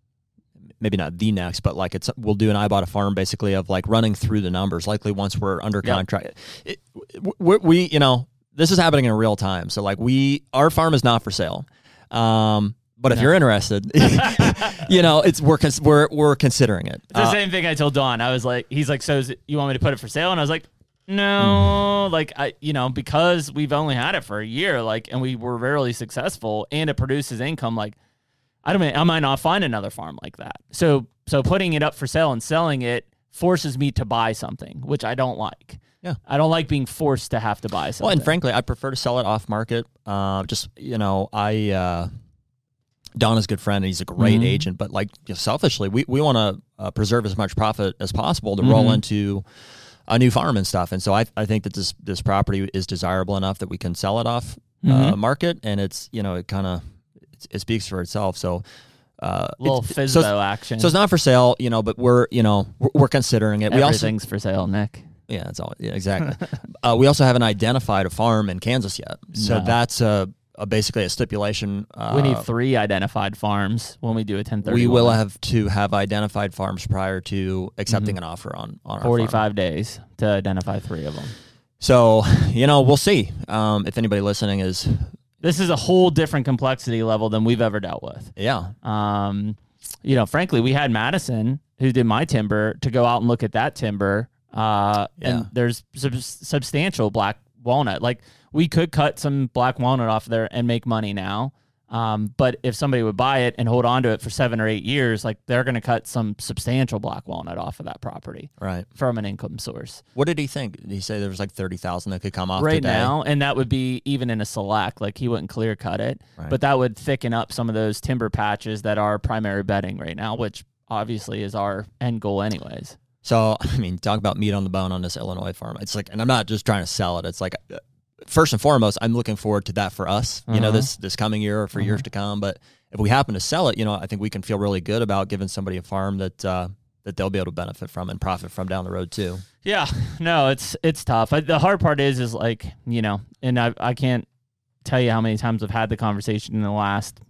maybe not the next, but like it's we'll do an I bought a farm basically of like running through the numbers. Likely once we're under
Yep.
contract, it, we, we you know this is happening in real time. So like we our farm is not for sale. Um, But if
No.
you're interested, you know, it's we're cons- we're we're considering it.
It's the
Uh,
same thing I told Dawn. I was like, he's like, so is it, you want me to put it for sale? And I was like, no,
Mm.
like I, you know, because we've only had it for a year, like, and we were rarely successful, and it produces income. Like, I don't mean I might not find another farm like that. So, so putting it up for sale and selling it forces me to buy something, which I don't like.
Yeah.
I don't like being forced to have to buy something.
Well, and frankly, I prefer to sell it off market. Uh, just you know, I. Uh, Don is a good friend, and he's a great
Mhm.
agent. But like you know, selfishly, we, we want to uh, preserve as much profit as possible to
Mhm.
roll into a new farm and stuff. And so I I think that this this property is desirable enough that we can sell it off uh,
Mhm.
market, and it's you know it kind of it, it speaks for itself. So uh,
little
it's-
Fizbo
so it's,
action.
so it's not for sale, you know, but we're you know we're, we're considering it. We also
Everything's for sale, Nick.
yeah, it's all yeah, exactly. uh, we also haven't identified a farm in Kansas yet, so
No.
that's a. Uh, basically a stipulation. Uh,
We need three identified farms when we do a ten thirty.
we will have to have identified farms prior to accepting
Mm-hmm.
an offer on, on our
forty-five
farm.
days to identify three of them.
So, you know, we'll see um, if anybody listening is,
This is a whole different complexity level than we've ever dealt with.
yeah.
Um, you know, frankly, we had Madison, who did my timber, to go out and look at that timber. Uh,
Yeah.
And there's sub- substantial black walnut. Like, we could cut some black walnut off there and make money now. Um, but if somebody would buy it and hold on to it for seven or eight years, like they're going to cut some substantial black walnut off of that property
Right.
from an income source.
What did he think? Did he say there was like thirty thousand that could come off
Right
today?
now, and that would be even in a select, like he wouldn't clear cut it,
Right.
but that would thicken up some of those timber patches that are primary bedding right now, which obviously is our end goal anyways.
So, I mean, talk about meat on the bone on this Illinois farm. It's like, and I'm not just trying to sell it. It's like, uh, first and foremost, I'm looking forward to that for us, you know,
Uh-huh.
this this coming year or for years to come. But if we happen to sell it, you know, I think we can feel really good about giving somebody a farm that uh, that they'll be able to benefit from and profit from down the road too.
Yeah, no, it's it's tough. I, the hard part is, is like, you know, and I I can't tell you how many times I've had the conversation in the last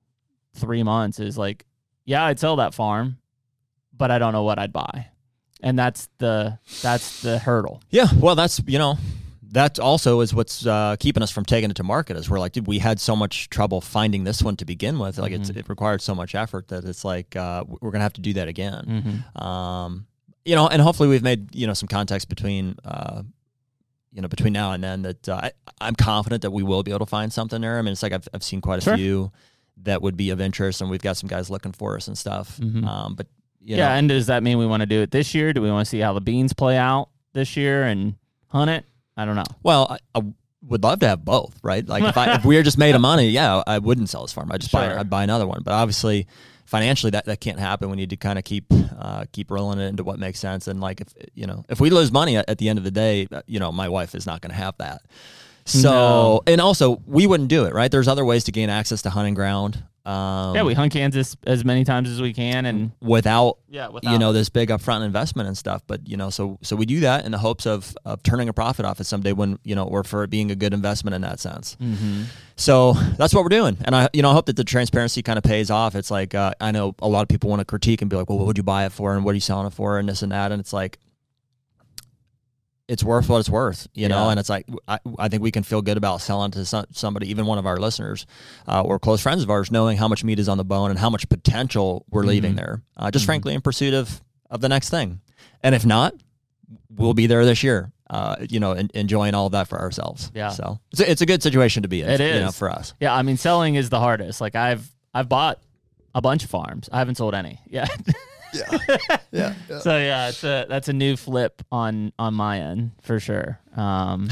three months is like, yeah, I'd sell that farm, but I don't know what I'd buy. And that's the that's the hurdle.
Yeah, well, that's you know, that also is what's uh, keeping us from taking it to market. Is we're like, dude, we had so much trouble finding this one to begin with. Like, it's, it required so much effort that it's like uh, we're gonna have to do that again.
Mm-hmm.
Um, you know, and hopefully we've made you know some context between uh, you know, between now and then that uh, I, I'm confident that we will be able to find something there. I mean, it's like I've, I've seen quite a
Sure.
few that would be of interest, and we've got some guys looking for us and stuff.
Mhm.
Um, but, you
yeah,
know,
and does that mean we want to do it this year? Do we want to see how the beans play out this year and hunt it? I don't know.
well, I, I would love to have both, right? Like if, I, if we were just made of money, yeah, I wouldn't sell this farm. I'd just buy,
Sure.
I'd buy another one. But obviously, financially, that, that can't happen. We need to kind of keep uh, keep rolling it into what makes sense. And like if you know, if we lose money at, at the end of the day, uh, you know, my wife is not going to have that. So,
No.
and also, we wouldn't do it, right? There's other ways to gain access to hunting ground. Um,
Yeah, we hunt Kansas as many times as we can, and
without
yeah,
you
without-
know this big upfront investment and stuff. But you know, so so we do that in the hopes of of turning a profit off it someday when you know, or for it being a good investment in that sense.
Mhm.
So that's what we're doing, and I you know I hope that the transparency kind of pays off. It's like uh, I know a lot of people want to critique and be like, well, what would you buy it for, and what are you selling it for, and this and that, and it's like, it's worth what it's worth, you know.
Yeah.
And it's like I, I think we can feel good about selling to some, somebody, even one of our listeners uh, or close friends of ours, knowing how much meat is on the bone and how much potential we're leaving
Mhm.
there. Uh, just
Mhm.
frankly in pursuit of of the next thing, and if not, we'll be there this year. Uh, you know, en- enjoying all of that for ourselves.
Yeah.
So it's a, it's a good situation to be in.
It
you know,
is.
for us.
Yeah, I mean, selling is the hardest. Like I've I've bought a bunch of farms. I haven't sold any. Yeah.
Yeah. yeah.
So yeah, it's a that's a new flip on on my end for sure. Um,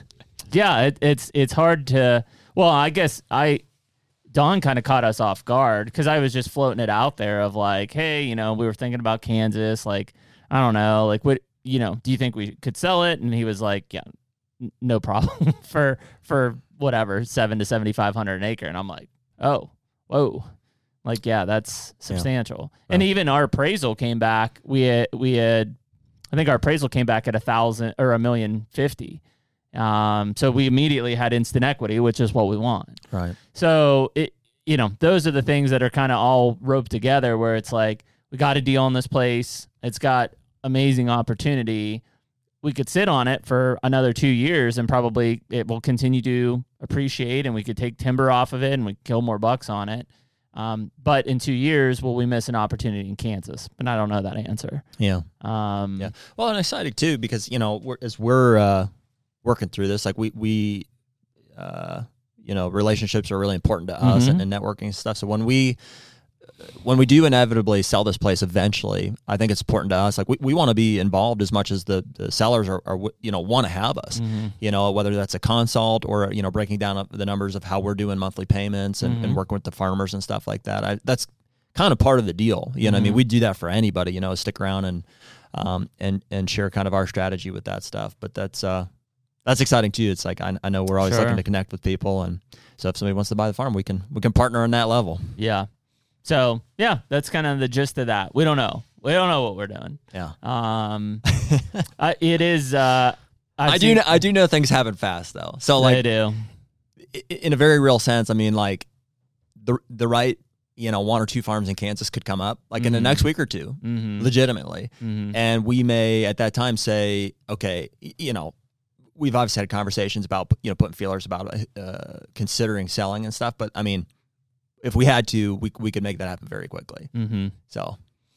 yeah, it, it's it's hard to. Well, I guess I Don kind of caught us off guard because I was just floating it out there of like, hey, you know, we were thinking about Kansas. Like, I don't know, like what you know, do you think we could sell it? And he was like, yeah, n- no problem for for whatever seven to seventy five hundred an acre. And I'm like, oh, whoa. Like, yeah, that's substantial.
Yeah.
And
Wow.
even our appraisal came back. We had, we had, I think our appraisal came back at a thousand or a million fifty. Um, so we immediately had instant equity, which is what we want.
Right.
So it, you know, those are the things that are kind of all roped together where it's like, we got a deal in this place. It's got amazing opportunity. We could sit on it for another two years and probably it will continue to appreciate and we could take timber off of it and we could kill more bucks on it. Um, but in two years, will we miss an opportunity in Kansas? And I don't know that answer.
Yeah.
Um,
Yeah. Well, and excited too because you know we're, as we're uh, working through this, like we we uh, you know relationships are really important to us
Mhm.
and, and networking and stuff. So when we when we do inevitably sell this place eventually, I think it's important to us. Like we, we want to be involved as much as the, the sellers are, are you know want to have us.
Mhm.
You know, whether that's a consult or you know breaking down the numbers of how we're doing monthly payments and,
Mhm.
and working with the farmers and stuff like that. I, that's kind of part of the deal. You know, what I mean,
Mhm.
we do that for anybody. You know, stick around and um and and share kind of our strategy with that stuff. But that's uh that's exciting too. It's like I, I know we're always
Sure.
looking to connect with people, and so if somebody wants to buy the farm, we can we can partner on that level.
Yeah. So yeah, that's kind of the gist of that. We don't know. We don't know what we're doing.
Yeah,
Um, I, it is. Uh, I've
I do
seen-
know, I do know things happen fast though. So
They
like
do.
i- in a very real sense, I mean like the the right you know one or two farms in Kansas could come up like in the
Mhm.
next week or two,
Mm-hmm.
legitimately.
Mm-hmm.
And we may at that time say, okay, y- you know, we've obviously had conversations about, you know, putting feelers about uh, considering selling and stuff. But I mean, if we had to, we we could make that happen very quickly.
Mm-hmm.
So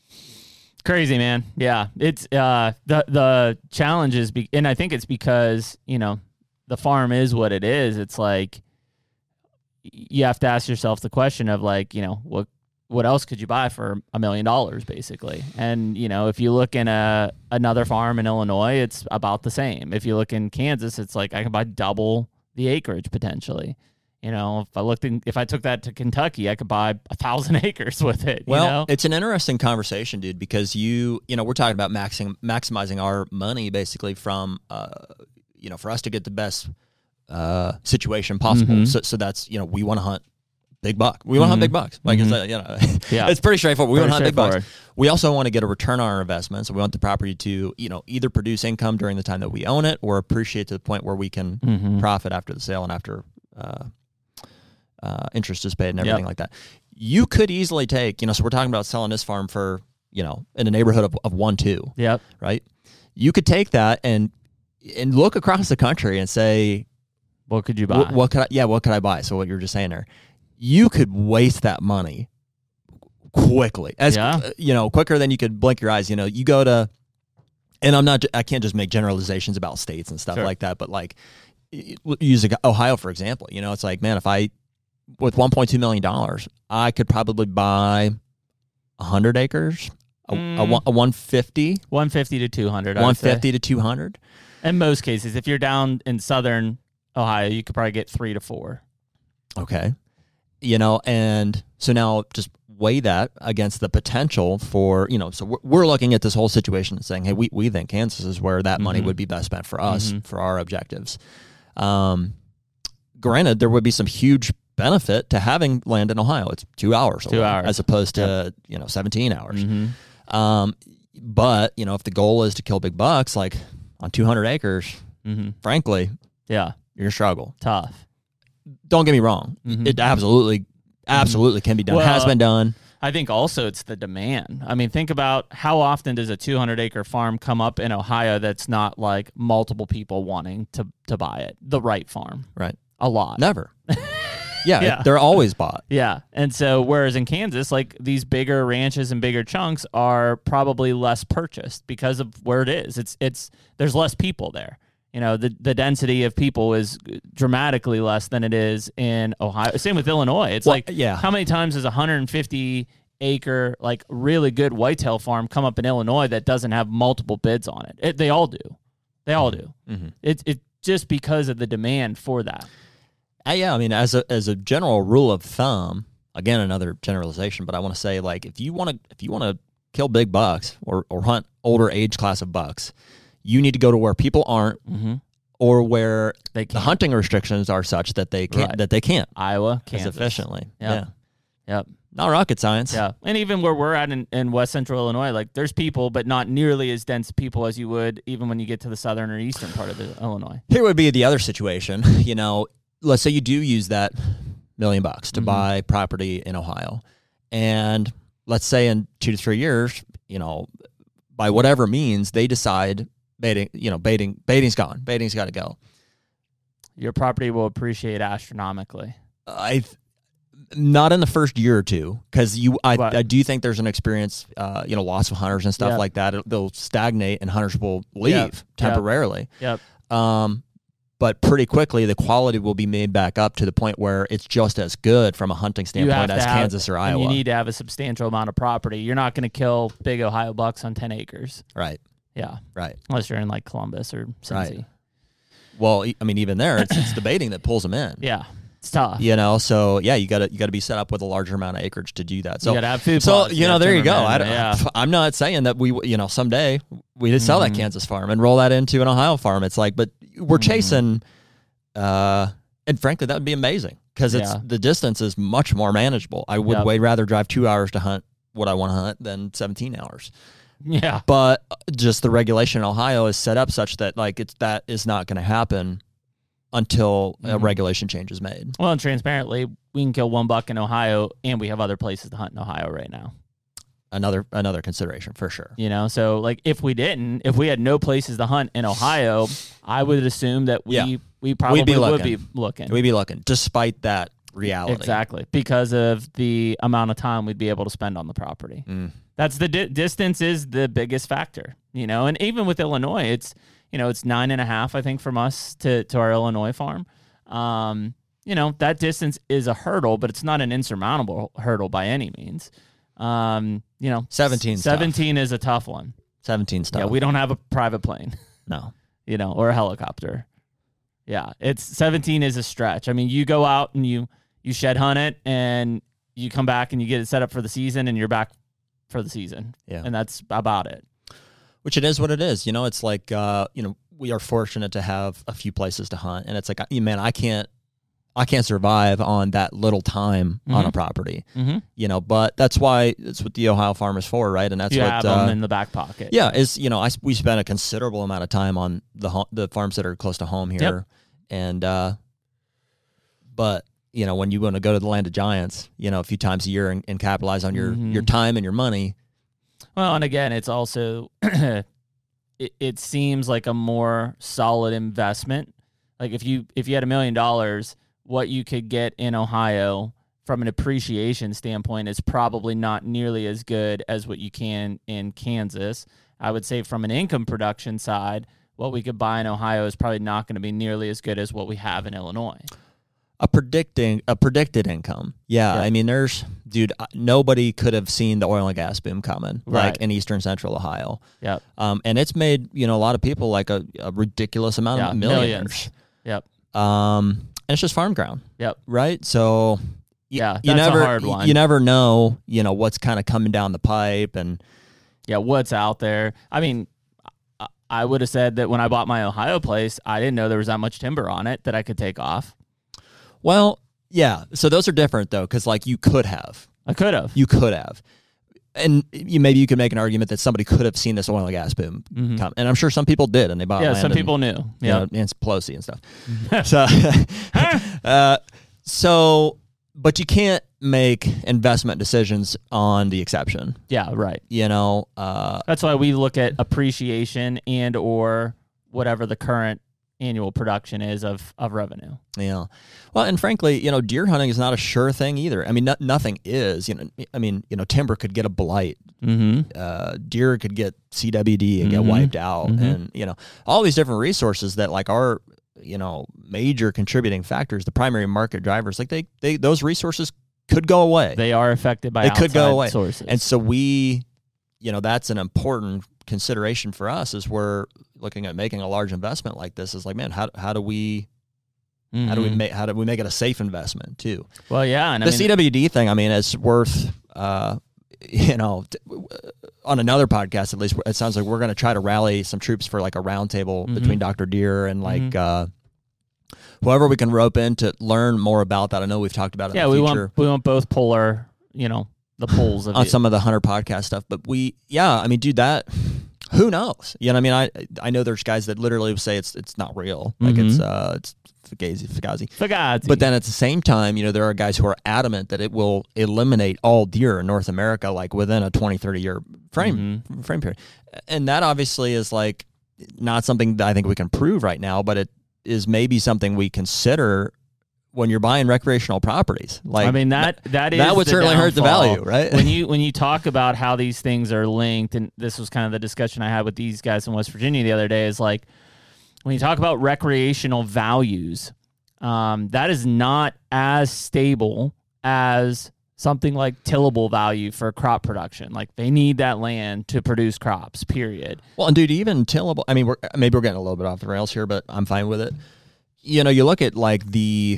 Crazy, man. Yeah, it's uh the the challenge is, be- and I think it's because you know the farm is what it is. It's like y- you have to ask yourself the question of like, you know, what what else could you buy for a million dollars, basically? And you know, if you look in a another farm in Illinois, it's about the same. If you look in Kansas, it's like I can buy double the acreage potentially. You know, if I looked in, if I took that to Kentucky, I could buy a thousand acres with it.
well,
you know?
it's an interesting conversation, dude, because you you know we're talking about maxing, maximizing our money basically from uh you know for us to get the best uh situation possible.
Mhm.
So so that's you know we want to hunt big buck. We want to hunt
Mhm.
big bucks. Like
Mhm.
it's uh, you know
Yeah.
it's pretty straightforward. We want
Very
to hunt big bucks.
straightforward.
We also want to get a return on our investment. So we want the property to, you know, either produce income during the time that we own it or appreciate to the point where we can
Mhm.
profit after the sale and after uh, uh, interest is paid and everything
Yep.
like that. You could easily take, you know, so we're talking about selling this farm for, you know, in the neighborhood of, of one, two,
Yep.
right? You could take that and and look across the country and say,
What could you buy?
what, what could I, yeah, what could I buy? So what you were just saying there, you could waste that money quickly, as
Yeah.
uh, you know, quicker than you could blink your eyes. You know, you go to and I'm not, I can't just make generalizations about states and stuff
Sure.
like that, but like use Ohio, for example, you know, it's like, man, if I, with one point two million dollars, I could probably buy one hundred acres, a,
Mm.
a, one- a one fifty,
one fifty to two hundred. I would
one
say.
fifty to two hundred.
In most cases, if you're down in southern Ohio, you could probably get three to four.
Okay. You know, and so now just weigh that against the potential for, you know, so we're, we're looking at this whole situation and saying, hey, we, we think Kansas is where that money
Mhm.
would be best spent for us,
Mhm.
for our objectives. Um, granted, there would be some huge benefit to having land in Ohio. It's two hours
Two
away,
hours.
as opposed to, you know, seventeen hours.
Mm-hmm.
Um, but, you know, if the goal is to kill big bucks, like on two hundred acres,
Mm-hmm.
frankly,
Yeah,
you're going to struggle.
tough.
Don't get me wrong.
Mhm.
It absolutely, absolutely can be done.
Well,
Has been done.
I think also it's the demand. I mean, think about how often does a two hundred acre farm come up in Ohio that's not like multiple people wanting to, to buy it, the right farm.
Right.
A lot.
Never. Yeah,
Yeah.
they're always bought.
Yeah. And so, whereas in Kansas, like these bigger ranches and bigger chunks are probably less purchased because of where it is. It's, it's, there's less people there. You know, the, the density of people is dramatically less than it is in Ohio. Same with Illinois. It's
Well,
like,
yeah.
how many times does a one hundred fifty acre, like really good whitetail farm come up in Illinois that doesn't have multiple bids on it? it they all do. They all do.
Mm-hmm.
It's it just because of the demand for that.
Uh, yeah, I mean, as a as a general rule of thumb, again, another generalization, but I want to say, like, if you want to if you want to kill big bucks or or hunt older age class of bucks, you need to go to where people aren't,
Mm-hmm.
or where
They
the
can't.
hunting restrictions are such that they can't
Right.
that they can't
Iowa, Kansas.
as efficiently.
Yeah.
Yeah,
Yep.
not rocket science.
Yeah. And even where we're at in, in West Central Illinois, like there's people, but not nearly as dense people as you would even when you get to the southern or eastern part of the Illinois.
Here would be the other situation. You know, let's say you do use that million bucks to
Mhm.
buy property in Ohio, and let's say in two to three years, you know, by whatever means they decide baiting, you know, baiting, baiting's gone, baiting's got to go.
Your property will appreciate astronomically.
I, not in the first year or two, because you, I,
Right.
I do think there's an experience, uh, you know, loss of hunters and stuff
Yeah.
like that. It, they'll stagnate and hunters will leave
Yep.
temporarily.
Yep.
Um, but pretty quickly, the quality will be made back up to the point where it's just as good from a hunting
You have
standpoint
to
as
have-
Kansas or
and
Iowa.
you need to have a substantial amount of property. You're not going to kill big Ohio bucks on ten acres.
right,
Yeah.
right.
Unless you're in like Columbus or Cincy.
Right. Well, e- I mean, even there, it's, it's the baiting that pulls them in.
Yeah. It's tough.
You know, so yeah, you got to you got to be set up with a larger amount of acreage to do that. So
you got to have food
So
plots.
you know,
have
there you go.
timbermen,
I don't,
yeah.
I'm not saying that we, you know, someday we did sell
Mhm.
that Kansas farm and roll that into an Ohio farm. It's like, but we're
Mhm.
chasing, uh, and frankly, that would be amazing because it's
Yeah.
the distance is much more manageable. I would
Yep.
way rather drive two hours to hunt what I want to hunt than seventeen hours.
Yeah.
But just the regulation in Ohio is set up such that like it's that is not going to happen until a
Mhm.
regulation change is made.
Well, and transparently, we can kill one buck in Ohio, and we have other places to hunt in Ohio right now.
Another another consideration for sure.
You know, so like if we didn't, if we had no places to hunt in Ohio, I would assume that we
Yeah.
we probably
be
would
looking.
be looking.
We'd be looking, despite that reality.
Exactly, because of the amount of time we'd be able to spend on the property.
Mm.
That's the di- distance is the biggest factor, you know. And even with Illinois, it's you know it's nine and a half, I think, from us to to our Illinois farm. Um, you know that distance is a hurdle, but it's not an insurmountable hurdle by any means. Um, you know,
seventeen's tough.
seventeen is a tough one.
seventeen stuff.
Yeah, we don't have a private plane,
no.
you know, or a helicopter. Yeah, it's seventeen is a stretch. I mean, you go out and you you shed hunt it, and you come back and you get it set up for the season, and you're back for the season.
Yeah.
And that's about it.
Which it is what it is. You know, it's like uh, you know, we are fortunate to have a few places to hunt, and it's like, man, I can't, I can't survive on that little time on a
Mhm.
property.
Mm-hmm.
You know, but that's why it's what the Ohio farm is for, right? And that's
You
what
have
uh,
them in the back pocket.
yeah, is you know, I we spent a considerable amount of time on the ho- the farms that are close to home here,
Yep.
and uh, but you know, when you want to go to the land of giants, you know, a few times a year and, and capitalize on your
Mhm.
your time and your money.
Well, and again, it's also it, it seems like a more solid investment. Like if you if you had a million dollars, what you could get in Ohio from an appreciation standpoint is probably not nearly as good as what you can in Kansas. I would say from an income production side, what we could buy in Ohio is probably not going to be nearly as good as what we have in Illinois.
A predicting a predicted income. Yeah,
Yeah.
I mean, there's, dude, uh, nobody could have seen the oil and gas boom coming,
Right.
like in eastern central Ohio.
Yep.
Um, and it's made, you know, a lot of people like a, a ridiculous amount
Yeah,
of millionaires.
millions. Yep.
Um, and it's just farm ground,
Yep.
right? So, y-
Yeah,
you
that's a
never,
hard one.
you never know, you know, what's kind of coming down the pipe, and
Yeah, what's out there. I mean, I- I would have said that when I bought my Ohio place, I didn't know there was that much timber on it that I could take off.
well, yeah. So those are different though, because like you could have,
I could have.
you could have, and you maybe you could make an argument that somebody could have seen this oil and gas boom
Mhm.
come, and I'm sure some people did, and they bought
Yeah,
land
some
and,
people knew.
you
Yeah.
know, Nancy Pelosi and stuff. so, uh, so, but you can't make investment decisions on the exception.
Yeah, right.
You know, uh,
That's why we look at appreciation and or whatever the current annual production is of, of revenue.
yeah. Well, and frankly, you know, deer hunting is not a sure thing either. I mean, no, nothing is. You know, I mean, you know, timber could get a blight.
Mm-hmm.
Uh, deer could get C W D and
Mhm.
get wiped out,
Mhm.
and you know, all these different resources that like are, you know, major contributing factors, the primary market drivers. Like they, they, those resources could go away.
They are affected by
They could go
outside
away.
sources.
And so we, you know, that's an important consideration for us as we're looking at making a large investment like this. Is like, man, how how do we how do we
Mhm.
make how do we make it a safe investment too?
Well, yeah. And I
the
mean,
C W D thing, I mean, it's worth, uh, you know, t- on another podcast at least. It sounds like we're going to try to rally some troops for like a roundtable
Mhm.
between Doctor Deere and like
Mhm.
uh, whoever we can rope in to learn more about that. I know we've talked about it.
yeah,
in the
we
future.
want we want both polar, you know, the poles of
on
it.
some of the Hunter podcast stuff. But we, yeah, I mean, dude, that who knows? You know, what I mean, I I know there's guys that literally say it's it's not real, like
Mhm.
it's uh it's fugazi, fugazi.
Fugazi.
But then at the same time, you know, there are guys who are adamant that it will eliminate all deer in North America, like within a twenty, thirty year frame frame period, and that obviously is like not something that I think we can prove right now, but it is maybe something we consider when you're buying recreational properties. Like,
I mean that that is
that would
the
certainly hurt the
downfall.
value, right?
when you when you talk about how these things are linked, and this was kind of the discussion I had with these guys in West Virginia the other day, is like when you talk about recreational values, um, that is not as stable as something like tillable value for crop production. Like they need that land to produce crops, period.
Well, and dude, even tillable. I mean, we're maybe we're getting a little bit off the rails here, but I'm fine with it. You know, you look at like the,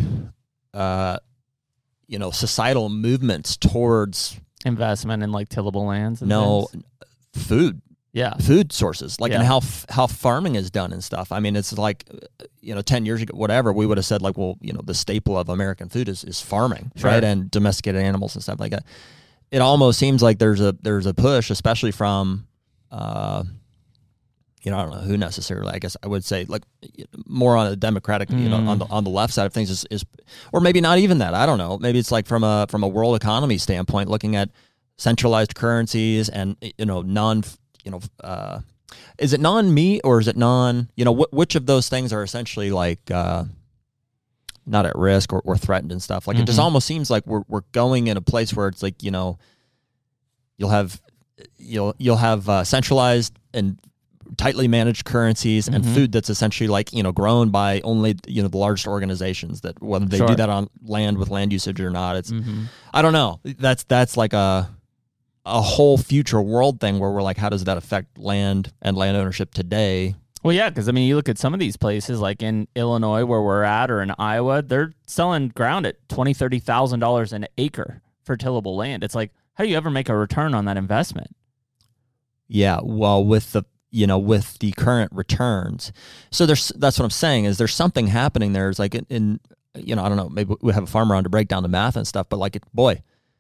uh, you know, societal movements towards
Investment in like tillable lands. And
no
things.
food,
Yeah.
food sources, like
Yeah.
and how f- how farming is done and stuff. I mean, it's like, you know, ten years ago, whatever, we would have said like, well, you know, the staple of American food is is farming,
Sure.
right, and domesticated animals and stuff like that. It almost seems like there's a there's a push, especially from, uh, you know, I don't know who necessarily. I guess I would say like more on the Democratic, you know,
Mm.
on the on the left side of things is, is, or maybe not even that. I don't know. Maybe it's like from a from a world economy standpoint, looking at centralized currencies and you know non, you know, uh, is it non meat or is it non? You know, wh- which of those things are essentially like uh, not at risk or, or threatened and stuff? Like it just
Mhm.
almost seems like we're we're going in a place where it's like you know, you'll have you'll you'll have uh, centralized and tightly managed currencies and
Mhm.
food that's essentially like you know grown by only you know the largest organizations that whether they
Sure.
do that on land with land usage or not, it's
Mhm.
I don't know. That's that's like a a whole future world thing where we're like, how does that affect land and land ownership today?
Well, yeah, because I mean, you look at some of these places, like in Illinois, where we're at, or in Iowa, they're selling ground at twenty, thirty thousand dollars an acre for tillable land. It's like, how do you ever make a return on that investment?
Yeah, well, with the you know with the current returns, so there's that's what I'm saying is there's something happening there. It's like in, in you know I don't know, maybe we have a farmer on to break down the math and stuff, but like it, boy,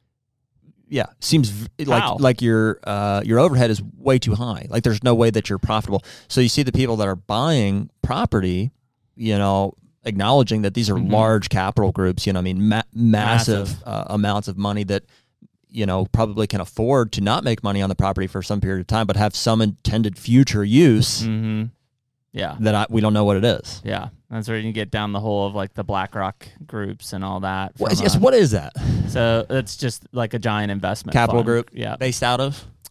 yeah, seems v-
How?
like like your uh, your overhead is way too high. Like there's no way that you're profitable. So you see the people that are buying property, you know, acknowledging that these are
Mhm.
large capital groups. You know, I mean, ma- massive,
Massive.
Uh, amounts of money that you know probably can afford to not make money on the property for some period of time, but have some intended future use
Mm-hmm. Yeah.
that I, we don't know what it is.
Yeah. That's where you get down the whole of like the BlackRock groups and all that.
What
from
is, yes,
a-
what is that?
So it's just like a giant investment
Capital
fund.
group?
Yeah.
Based out of?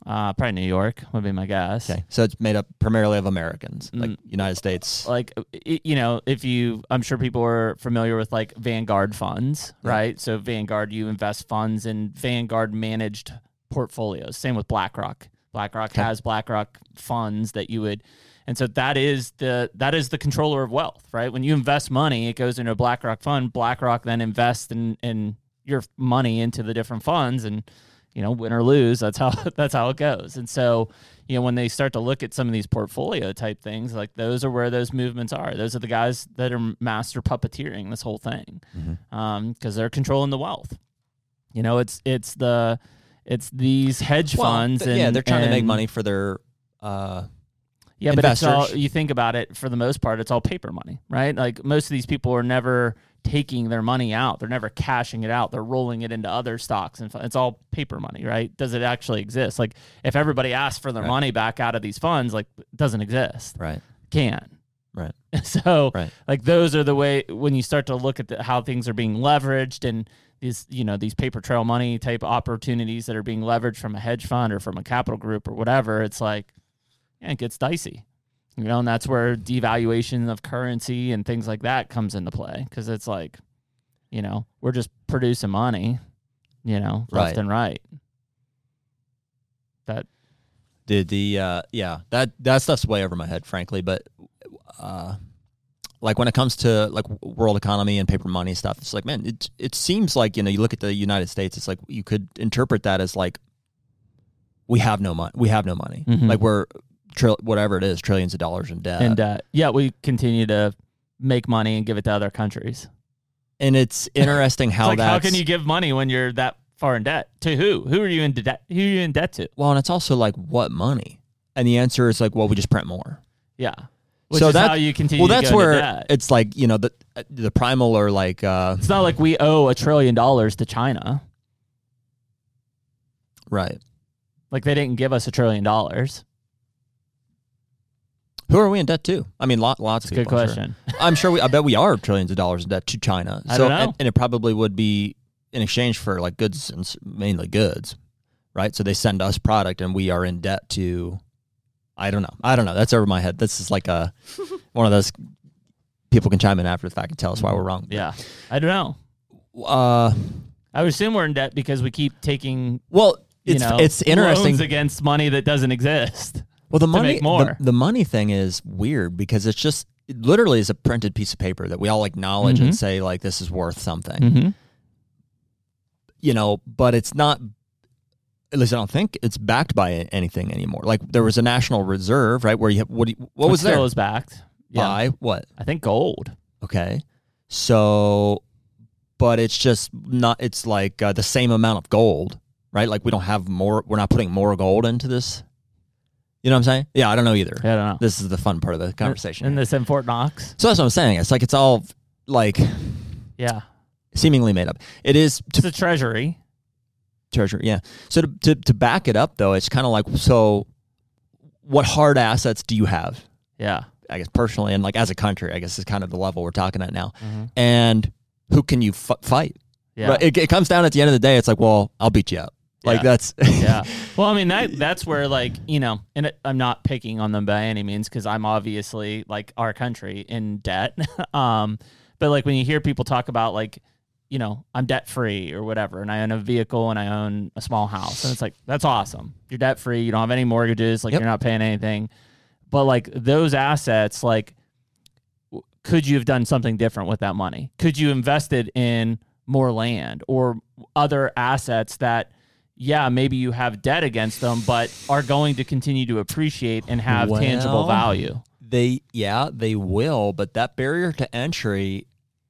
Uh, probably New York would be my guess.
Okay, so it's made up primarily of Americans, like
Mm.
United States.
Like, y- you know, if you, I'm sure people are familiar with like Vanguard funds,
Yeah.
right? So Vanguard, you invest funds in Vanguard managed portfolios. Same with BlackRock. BlackRock
Okay.
has BlackRock funds that you would, and so that is the that is the controller of wealth, right? When you invest money, it goes into a BlackRock fund. BlackRock then invests in in your money into the different funds, and you know, win or lose, that's how that's how it goes. And so, you know, when they start to look at some of these portfolio type things, like those are where those movements are. Those are the guys that are master puppeteering this whole thing,
Mm-hmm.
um, because they're controlling the wealth. You know, it's it's the it's these hedge
Well,
funds,
th-
and
yeah, they're trying to make
and-
money for their. Uh,
Yeah, but it's all,
investors.
you think about it, for the most part, it's all paper money, right? Like most of these people are never taking their money out. They're never cashing it out. They're rolling it into other stocks, and it's all paper money, right? Does it actually exist? Like if everybody asks for their
Right.
money back out of these funds, like it doesn't exist.
right.
Can.
Right.
So
Right.
like those are the way, when you start to look at the, how things are being leveraged, and these, you know, these paper trail money type opportunities that are being leveraged from a hedge fund or from a capital group or whatever, it's like, yeah, it gets dicey. You know, and that's where devaluation of currency and things like that comes into play, because it's like, you know, we're just producing money, you know, left
Right.
and right. That
Did the uh, yeah that that stuff's way over my head, frankly. But uh, like when it comes to like world economy and paper money stuff, it's like, man, it it seems like, you know, you look at the United States, it's like you could interpret that as like we have no money, we have no money,
Mhm.
like we're Trill, whatever it is, trillions of dollars in debt.
and uh, yeah, we continue to make money and give it to other countries.
And it's interesting how
It's like,
that's...
how can you give money when you're that far in debt? To who? Who are you in debt? Who are you in debt to?
Well, and it's also like, what money? And the answer is like, well, we just print more.
Yeah. Which
So
is
that-
how you continue
Well,
to
that's
go into
where
debt.
it's like, you know, the the primal or like... Uh,
It's not like we owe a trillion dollars to China.
right.
Like they didn't give us a trillion dollars.
Who are we in debt to? I mean, lot, lots
It's
of
a good
people. I'm sure.
question.
I'm sure we. I bet we are trillions of dollars in debt to China.
I
so,
don't know.
And, and it probably would be in exchange for like goods and s- mainly goods, right? So they send us product, and we are in debt to. I don't know. I don't know. That's over my head. This is like a one of those. People can chime in after the fact and tell us why we're wrong.
Yeah. I don't know.
Uh,
I would assume we're in debt because we keep taking,
well,
you
it's
know,
it's interesting.
loans against money that doesn't exist.
Well, the money,
make more.
The, the money thing is weird because it's just it literally is a printed piece of paper that we all acknowledge
Mhm.
and say like this is worth something.
Mm-hmm.
You know, but it's not. At least I don't think it's backed by a- anything anymore. Like there was a national reserve, right? Where you have, what? do you- What was
still
there?
is backed. Yeah.
By what?
I think gold.
Okay, so, but it's just not. It's like uh, the same amount of gold, right? Like we don't have more. We're not putting more gold into this. You know what I'm saying? Yeah, I don't know either.
I don't know.
This is the fun part of the conversation.
And
here.
this in Fort Knox.
So that's what I'm saying. It's like it's all like
Yeah.
seemingly made up. It is
It's
to
a treasury.
treasure, yeah. So to, to to back it up though, it's kind of like, so what hard assets do you have?
Yeah.
I guess personally and like as a country, I guess is kind of the level we're talking at now.
Mhm.
And who can you f- fight?
Yeah.
Right? It, it comes down at the end of the day. It's like, well, I'll beat you up. Like
Yeah.
that's
Yeah. Well, I mean, that that's where, like, you know, and it, I'm not picking on them by any means because I'm obviously, like, our country in debt. um, but, like, when you hear people talk about, like, you know, I'm debt free or whatever, and I own a vehicle and I own a small house, and it's like, that's awesome. You're debt free. You don't have any mortgages. Like,
Yep.
you're not paying anything. But, like, those assets, like, w- could you have done something different with that money? Could you invested in more land or other assets that, yeah, maybe you have debt against them, but are going to continue to appreciate and have tangible
Well,
value?
they yeah they will, but that barrier to entry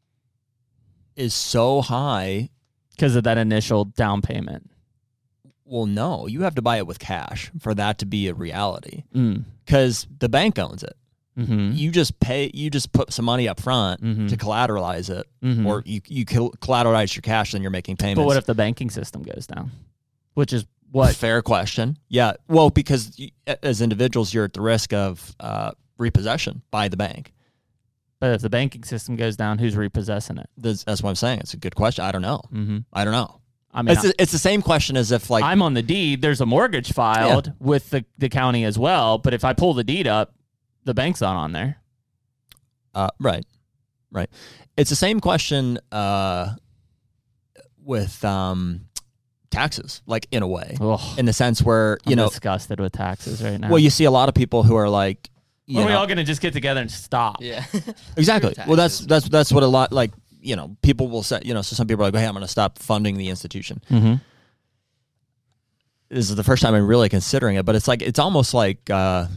is so high.
Because of that initial down payment.
Well, no, you have to buy it with cash for that to be a reality
Mm.
because the bank owns it.
Mm-hmm.
You just pay, you just put some money up front
Mhm.
to collateralize it,
Mhm.
or you you coll- collateralize your cash, then you're making payments.
But what if the banking system goes down? Which is what?
Fair question. Yeah. Well, because you, as individuals, you're at the risk of uh, repossession by the bank.
But if the banking system goes down, who's repossessing it?
That's, that's what I'm saying. It's a good question. I don't know.
Mm-hmm.
I don't know.
I mean,
It's, it's the same question as if like
I'm on the deed. There's a mortgage filed
Yeah.
with the, the county as well. But if I pull the deed up, the bank's not on there.
Uh, right, right. It's the same question uh, with um, taxes, like in a way,
Ugh,
in the sense where you
I'm
know,
disgusted with taxes right now.
well, you see a lot of people who are like, you
When are we
know,
all going to just get together and stop?
Yeah.
exactly.
Screw
Well, that's
taxes.
that's that's what a lot like you know people will say. You know, so some people are like, hey, I'm going to stop funding the institution.
Mm-hmm.
This is the first time I'm really considering it, but it's like it's almost like. Uh,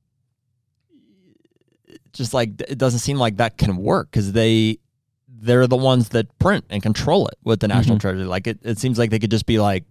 just like it doesn't seem like that can work because they they're the ones that print and control it with the National
Mhm.
Treasury. Like it, it seems like they could just be like,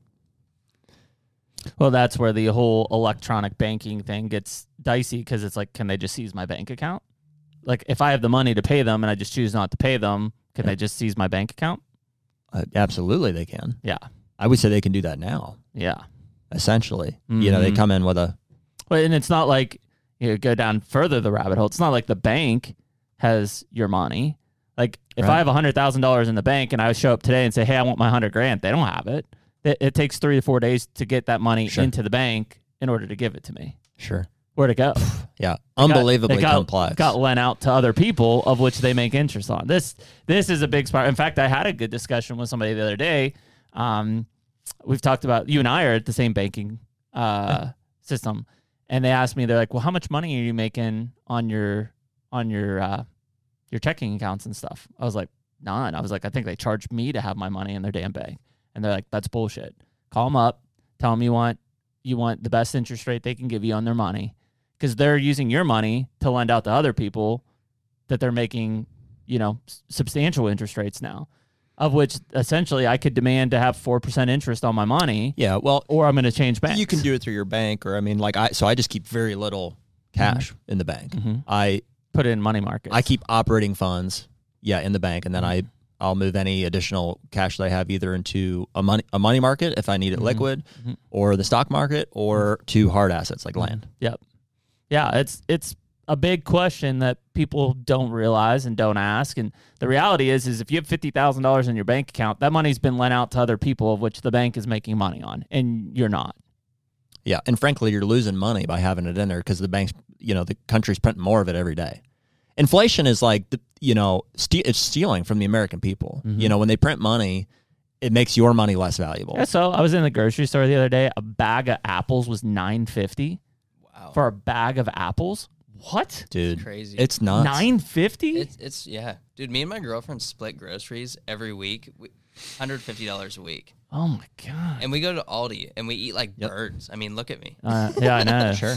Well, that's where the whole electronic banking thing gets dicey because it's like, can they just seize my bank account? Like, if I have the money to pay them and I just choose not to pay them, can they just seize my bank account?
uh, absolutely they can.
Yeah.
I would say they can do that now.
Yeah.
Essentially, you know, they
Mhm.
come in with a
But and it's not like you go down further the rabbit hole. It's not like the bank has your money. Like if
Right.
I have a hundred thousand dollars in the bank and I show up today and say, "Hey, I want my hundred grand," they don't have it. it. It takes three to four days to get that money
Sure.
into the bank in order to give it to me.
sure,
Where'd it go?
yeah,
It got-
unbelievably
it got,
complex.
Got lent out to other people, of which they make interest on. This this is a big part. In fact, I had a good discussion with somebody the other day. Um, we've talked about you and I are at the same banking uh, system, and they asked me, they're like, "Well, how much money are you making on your on your uh, your checking accounts and stuff?" I was like, "None." I was like, "I think they charge me to have my money in their damn bank," and they're like, "That's bullshit. Call them up, tell them you want you want the best interest rate they can give you on their money." Because they're using your money to lend out to other people that they're making, you know, s- substantial interest rates now, of which essentially I could demand to have four percent interest on my money,
Yeah, well,
or I'm going to change banks.
you can do it through your bank, or I mean, like I so I just keep very little cash in the bank.
Mhm.
I
Put it in money markets.
I keep operating funds, yeah, in the bank, and then I I'll move any additional cash that I have either into a money a money market if I need it liquid,
Mhm.
or the stock market, or to hard assets like land.
Yep. Yeah, it's it's a big question that people don't realize and don't ask. And the reality is, is if you have fifty thousand dollars in your bank account, that money's been lent out to other people, of which the bank is making money on, and you're not.
Yeah, and frankly, you're losing money by having it in there because the banks, you know, the country's printing more of it every day. Inflation is like, the, you know, ste- it's stealing from the American people. You know, when they print money, it makes your money less valuable.
Yeah, so I was in the grocery store the other day. A bag of apples was nine fifty
Wow.
for a bag of apples. What?
Dude,
Crazy.
it's nuts.
Nine fifty?
It's it's yeah, dude. Me and my girlfriend split groceries every week, we, one hundred fifty dollars a week,
Oh my god.
and we go to Aldi and we eat like
Yep.
birds. I mean, look at me.
Uh, yeah, I know.
Sure,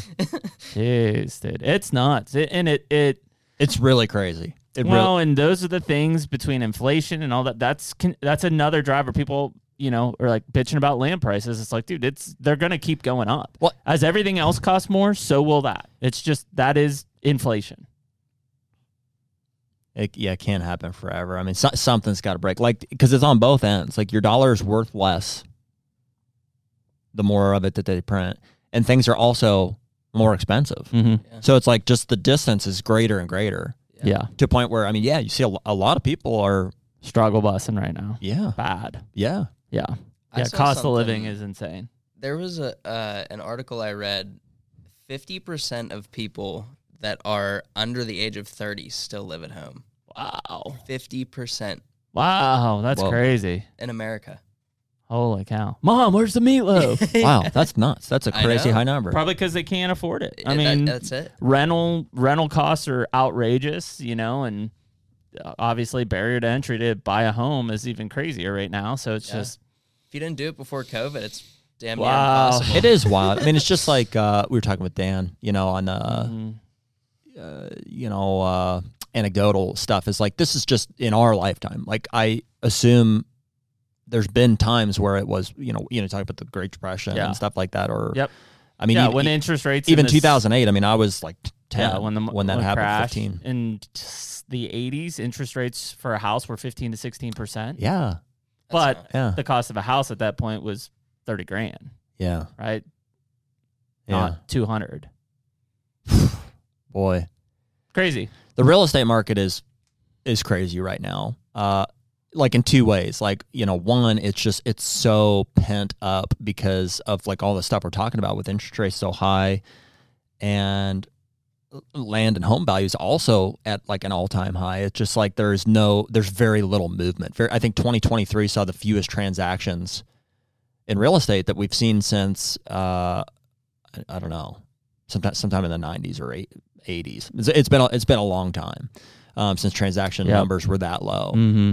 Jeez, dude, it's nuts. It, and it it
it's really crazy. It
well,
really,
and those are the things between inflation and all that. That's con- that's another driver. People, you know, are like bitching about land prices. It's like, dude, it's they're gonna keep going up.
Well-
as everything else costs more, so will that. It's just that is inflation.
it, yeah, it can't happen forever. I mean, so, something's got to break. Like, because it's on both ends. Like, your dollar is worth less the more of it that they print, and things are also more expensive.
Mm-hmm.
So it's like just the distance is greater and greater
Yeah.
to a point where I mean, yeah, you see a, lo- a lot of people are,
struggle busing right now.
yeah,
Bad.
yeah,
Yeah.
I
Yeah.
saw
Cost of living
something-
is insane.
There was a uh, an article I read. Fifty percent of people that are under the age of thirty still live at home.
Wow.
Fifty percent
Wow. That's
Whoa.
crazy.
in America.
Holy cow. Mom, where's the meatloaf?
wow, that's nuts. That's a
I
crazy
know.
high number.
Probably because they can't afford it. I
That-
mean,
that's it.
rental rental costs are outrageous, you know, and uh, obviously barrier to entry to buy a home is even crazier right now. So it's
Yeah.
just
If you didn't do it before COVID, it's damn
Wow.
near impossible.
It is wild. I mean, it's just like uh, we were talking with Dan, you know, on uh,
mhm.
uh, you know uh, anecdotal stuff. Is like this is just in our lifetime. Like I assume there's been times where it was, you know, you know, talking about the Great Depression
Yeah.
and stuff like that. Or
Yep.
I mean,
yeah,
even,
when interest rates in
even
this-
two thousand eight. I mean, I was like ten
yeah, when the
when that
when
happened.
crashed
fifteen.
in just the eighties, interest rates for a house were fifteen to sixteen percent.
Yeah,
But
not-
yeah,
the cost of a house at that point was thirty grand,
yeah,
right?
yeah.
Not two hundred.
Boy,
Crazy.
the real estate market is is crazy right now. Uh, like in two ways. Like, you know, one, it's just, it's so pent up because of like all the stuff we're talking about with interest rates so high, and land and home values also at like an all-time high. It's just like there's no, there's very little movement. Very, I think twenty twenty-three saw the fewest transactions in real estate that we've seen since, uh, I, I don't know, sometime, sometime in the nineties or eighties. It's, it's been, a, it's been a long time um, since transaction yep. numbers were that low.
Mm-hmm.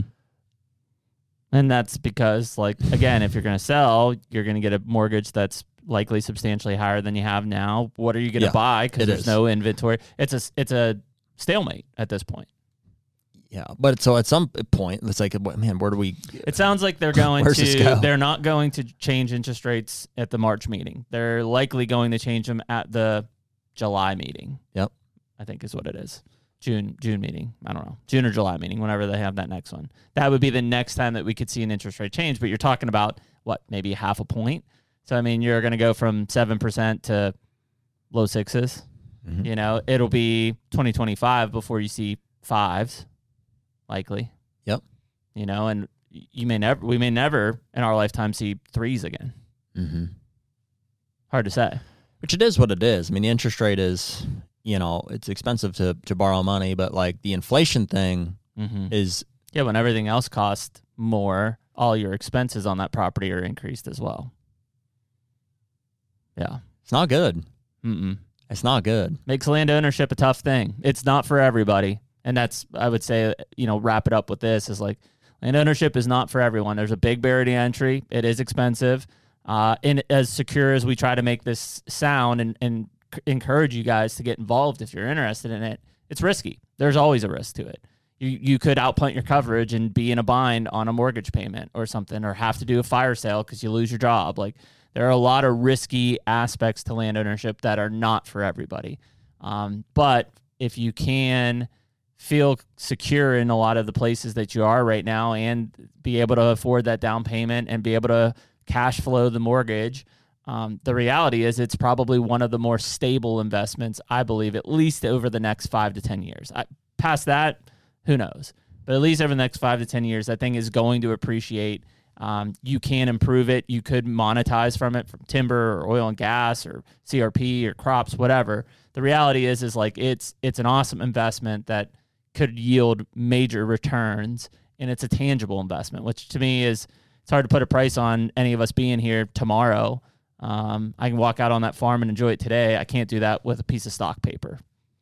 And that's because, like, again, if you're going to sell, you're going to get a mortgage that's likely substantially higher than you have now. What are you going to yeah, buy? Because there's is. no inventory. It's a, it's a stalemate at this point.
Yeah, but so at some point, it's like, man, where do we?
It sounds like they're going to. They're not going to change interest rates at the March meeting. They're likely going to change them at the July meeting.
Yep,
I think is what it is. June June meeting. I don't know. June or July meeting, whenever they have that next one. That would be the next time that we could see an interest rate change. But you're talking about what, maybe half a point. So I mean, you're going to go from seven percent to low sixes. Mm-hmm. You know, it'll be twenty twenty-five before you see fives. Likely.
Yep.
You know, and you may never, we may never in our lifetime see threes again.
Mm-hmm.
Hard to say.
Which it is what it is. I mean, the interest rate is, you know, it's expensive to, to borrow money, but like the inflation thing mm-hmm. is.
Yeah, when everything else costs more, all your expenses on that property are increased as well. Yeah.
It's not good.
Mm-mm.
It's not good.
Makes land ownership a tough thing. It's not for everybody. And that's, I would say, you know, wrap it up with this is like, land ownership is not for everyone. There's a big barrier to entry. It is expensive. Uh, and as secure as we try to make this sound and, and c- encourage you guys to get involved if you're interested in it, it's risky. There's always a risk to it. You you could outpunt your coverage and be in a bind on a mortgage payment or something, or have to do a fire sale because you lose your job. Like, there are a lot of risky aspects to land ownership that are not for everybody. Um, but if you can feel secure in a lot of the places that you are right now and be able to afford that down payment and be able to cash flow the mortgage, um, the reality is it's probably one of the more stable investments, I believe, at least over the next five to ten years. I, past that, who knows? But at least over the next five to ten years, that thing is going to appreciate. Um, you can improve it. You could monetize from it, from timber or oil and gas or C R P or crops, whatever. The reality is, is like it's it's an awesome investment that could yield major returns, and it's a tangible investment, which to me is, it's hard to put a price on any of us being here tomorrow. Um, I can walk out on that farm and enjoy it today. I can't do that with a piece of stock paper.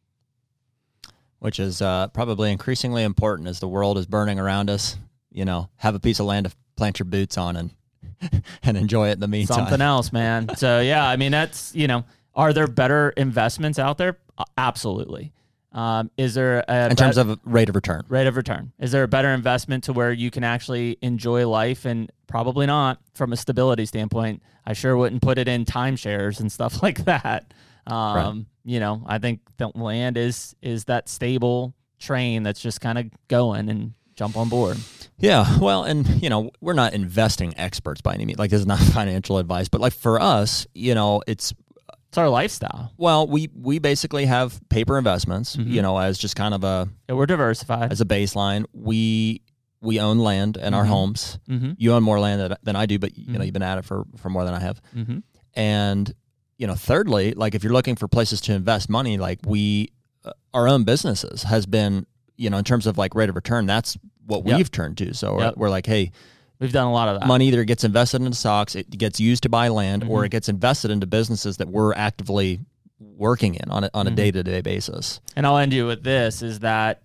Which is uh, probably increasingly important as the world is burning around us. You know, have a piece of land to plant your boots on and and enjoy it in the meantime.
Something else, man. So yeah, I mean, that's, you know, are there better investments out there? Absolutely. Um, is there a
in terms bet- of rate of return?
Rate of return. Is there a better investment to where you can actually enjoy life? And probably not from a stability standpoint. I sure wouldn't put it in timeshares and stuff like that. Um, right. You know, I think the land is is that stable train that's just kind of going, and jump on board.
Yeah, well, and you know, we're not investing experts by any means. Like, this is not financial advice, but like for us, you know, it's.
It's our lifestyle.
Well, we we basically have paper investments, mm-hmm. you know, as just kind of a...
Yeah, we're diversified.
As a baseline. We we own land in mm-hmm. our homes. Mm-hmm. You own more land than, than I do, but, you mm-hmm. know, you've been at it for, for more than I have. Mm-hmm. And, you know, thirdly, like if you're looking for places to invest money, like we, uh, our own businesses has been, you know, in terms of like rate of return, that's what yep. we've turned to. So yep. we're, we're like, hey...
We've done a lot of that.
Money either gets invested into stocks, it gets used to buy land, mm-hmm. or it gets invested into businesses that we're actively working in on a, on a mm-hmm. day-to-day basis.
And I'll end you with this, is that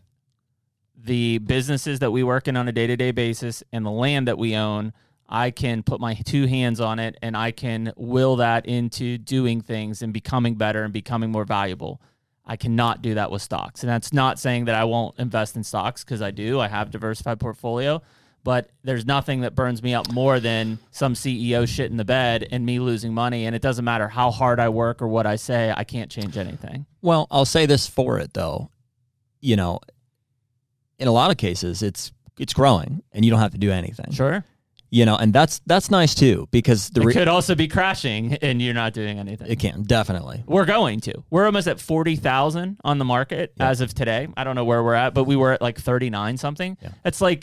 the businesses that we work in on a day-to-day basis and the land that we own, I can put my two hands on it and I can will that into doing things and becoming better and becoming more valuable. I cannot do that with stocks. And that's not saying that I won't invest in stocks, because I do. I have a diversified portfolio. But there's nothing that burns me up more than some C E O shit in the bed and me losing money. And it doesn't matter how hard I work or what I say, I can't change anything.
Well, I'll say this for it, though. You know, in a lot of cases, it's it's growing and you don't have to do anything.
Sure.
You know, and that's that's nice, too, because
the re- it could also be crashing and you're not doing anything.
It can, definitely.
We're going to. We're almost at forty thousand on the market yep. as of today. I don't know where we're at, but we were at like thirty-nine something. Yeah. It's like...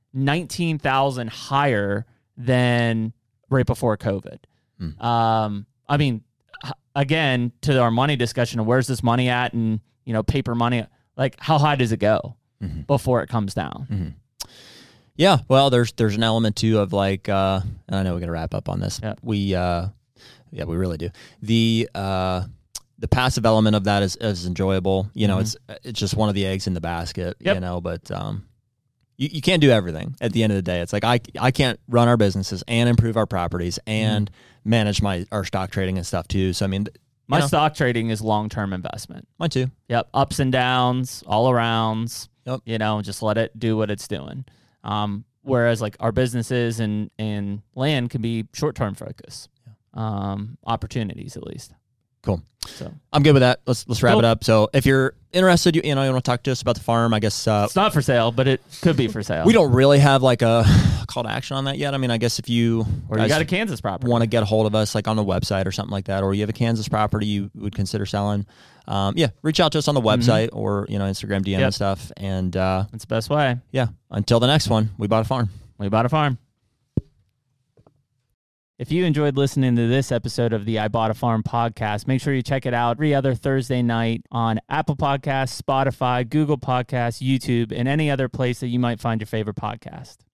nineteen thousand higher than right before COVID. Mm. Um, I mean, again, to our money discussion of where's this money at and, you know, paper money, like how high does it go mm-hmm. before it comes down?
Mm-hmm. Yeah. Well, there's, there's an element too of like, uh, I know we're going to wrap up on this.
Yep.
We, uh, yeah, we really do. The, uh, the passive element of that is, is enjoyable. You know, mm-hmm. it's, it's just one of the eggs in the basket,
yep.
you know, but, um, you, you can't do everything at the end of the day. It's like, I, I can't run our businesses and improve our properties and mm-hmm. manage my, our stock trading and stuff too. So, I mean,
my
know,
stock trading is long-term investment.
Mine too.
Yep. Ups and downs, all arounds,
yep.
you know, just let it do what it's doing. Um, whereas like our businesses and, and land can be short-term focus, yeah. um, opportunities at least.
Cool.
So
I'm good with that. Let's let's wrap
cool.
it up. So if you're interested, you, you know, you want to talk to us about the farm, I guess uh,
it's not for sale, but it could be for sale.
We don't really have like a call to action on that yet. I mean, I guess if you
or you got a Kansas property,
want to get a hold of us like on the website or something like that, or you have a Kansas property you would consider selling, um, yeah, reach out to us on the website mm-hmm. or you know Instagram D M yep. and stuff. And uh,
that's the best way.
Yeah. Until the next one, we bought a farm.
We bought a farm. If you enjoyed listening to this episode of the I Bought a Farm podcast, make sure you check it out every other Thursday night on Apple Podcasts, Spotify, Google Podcasts, YouTube, and any other place that you might find your favorite podcast.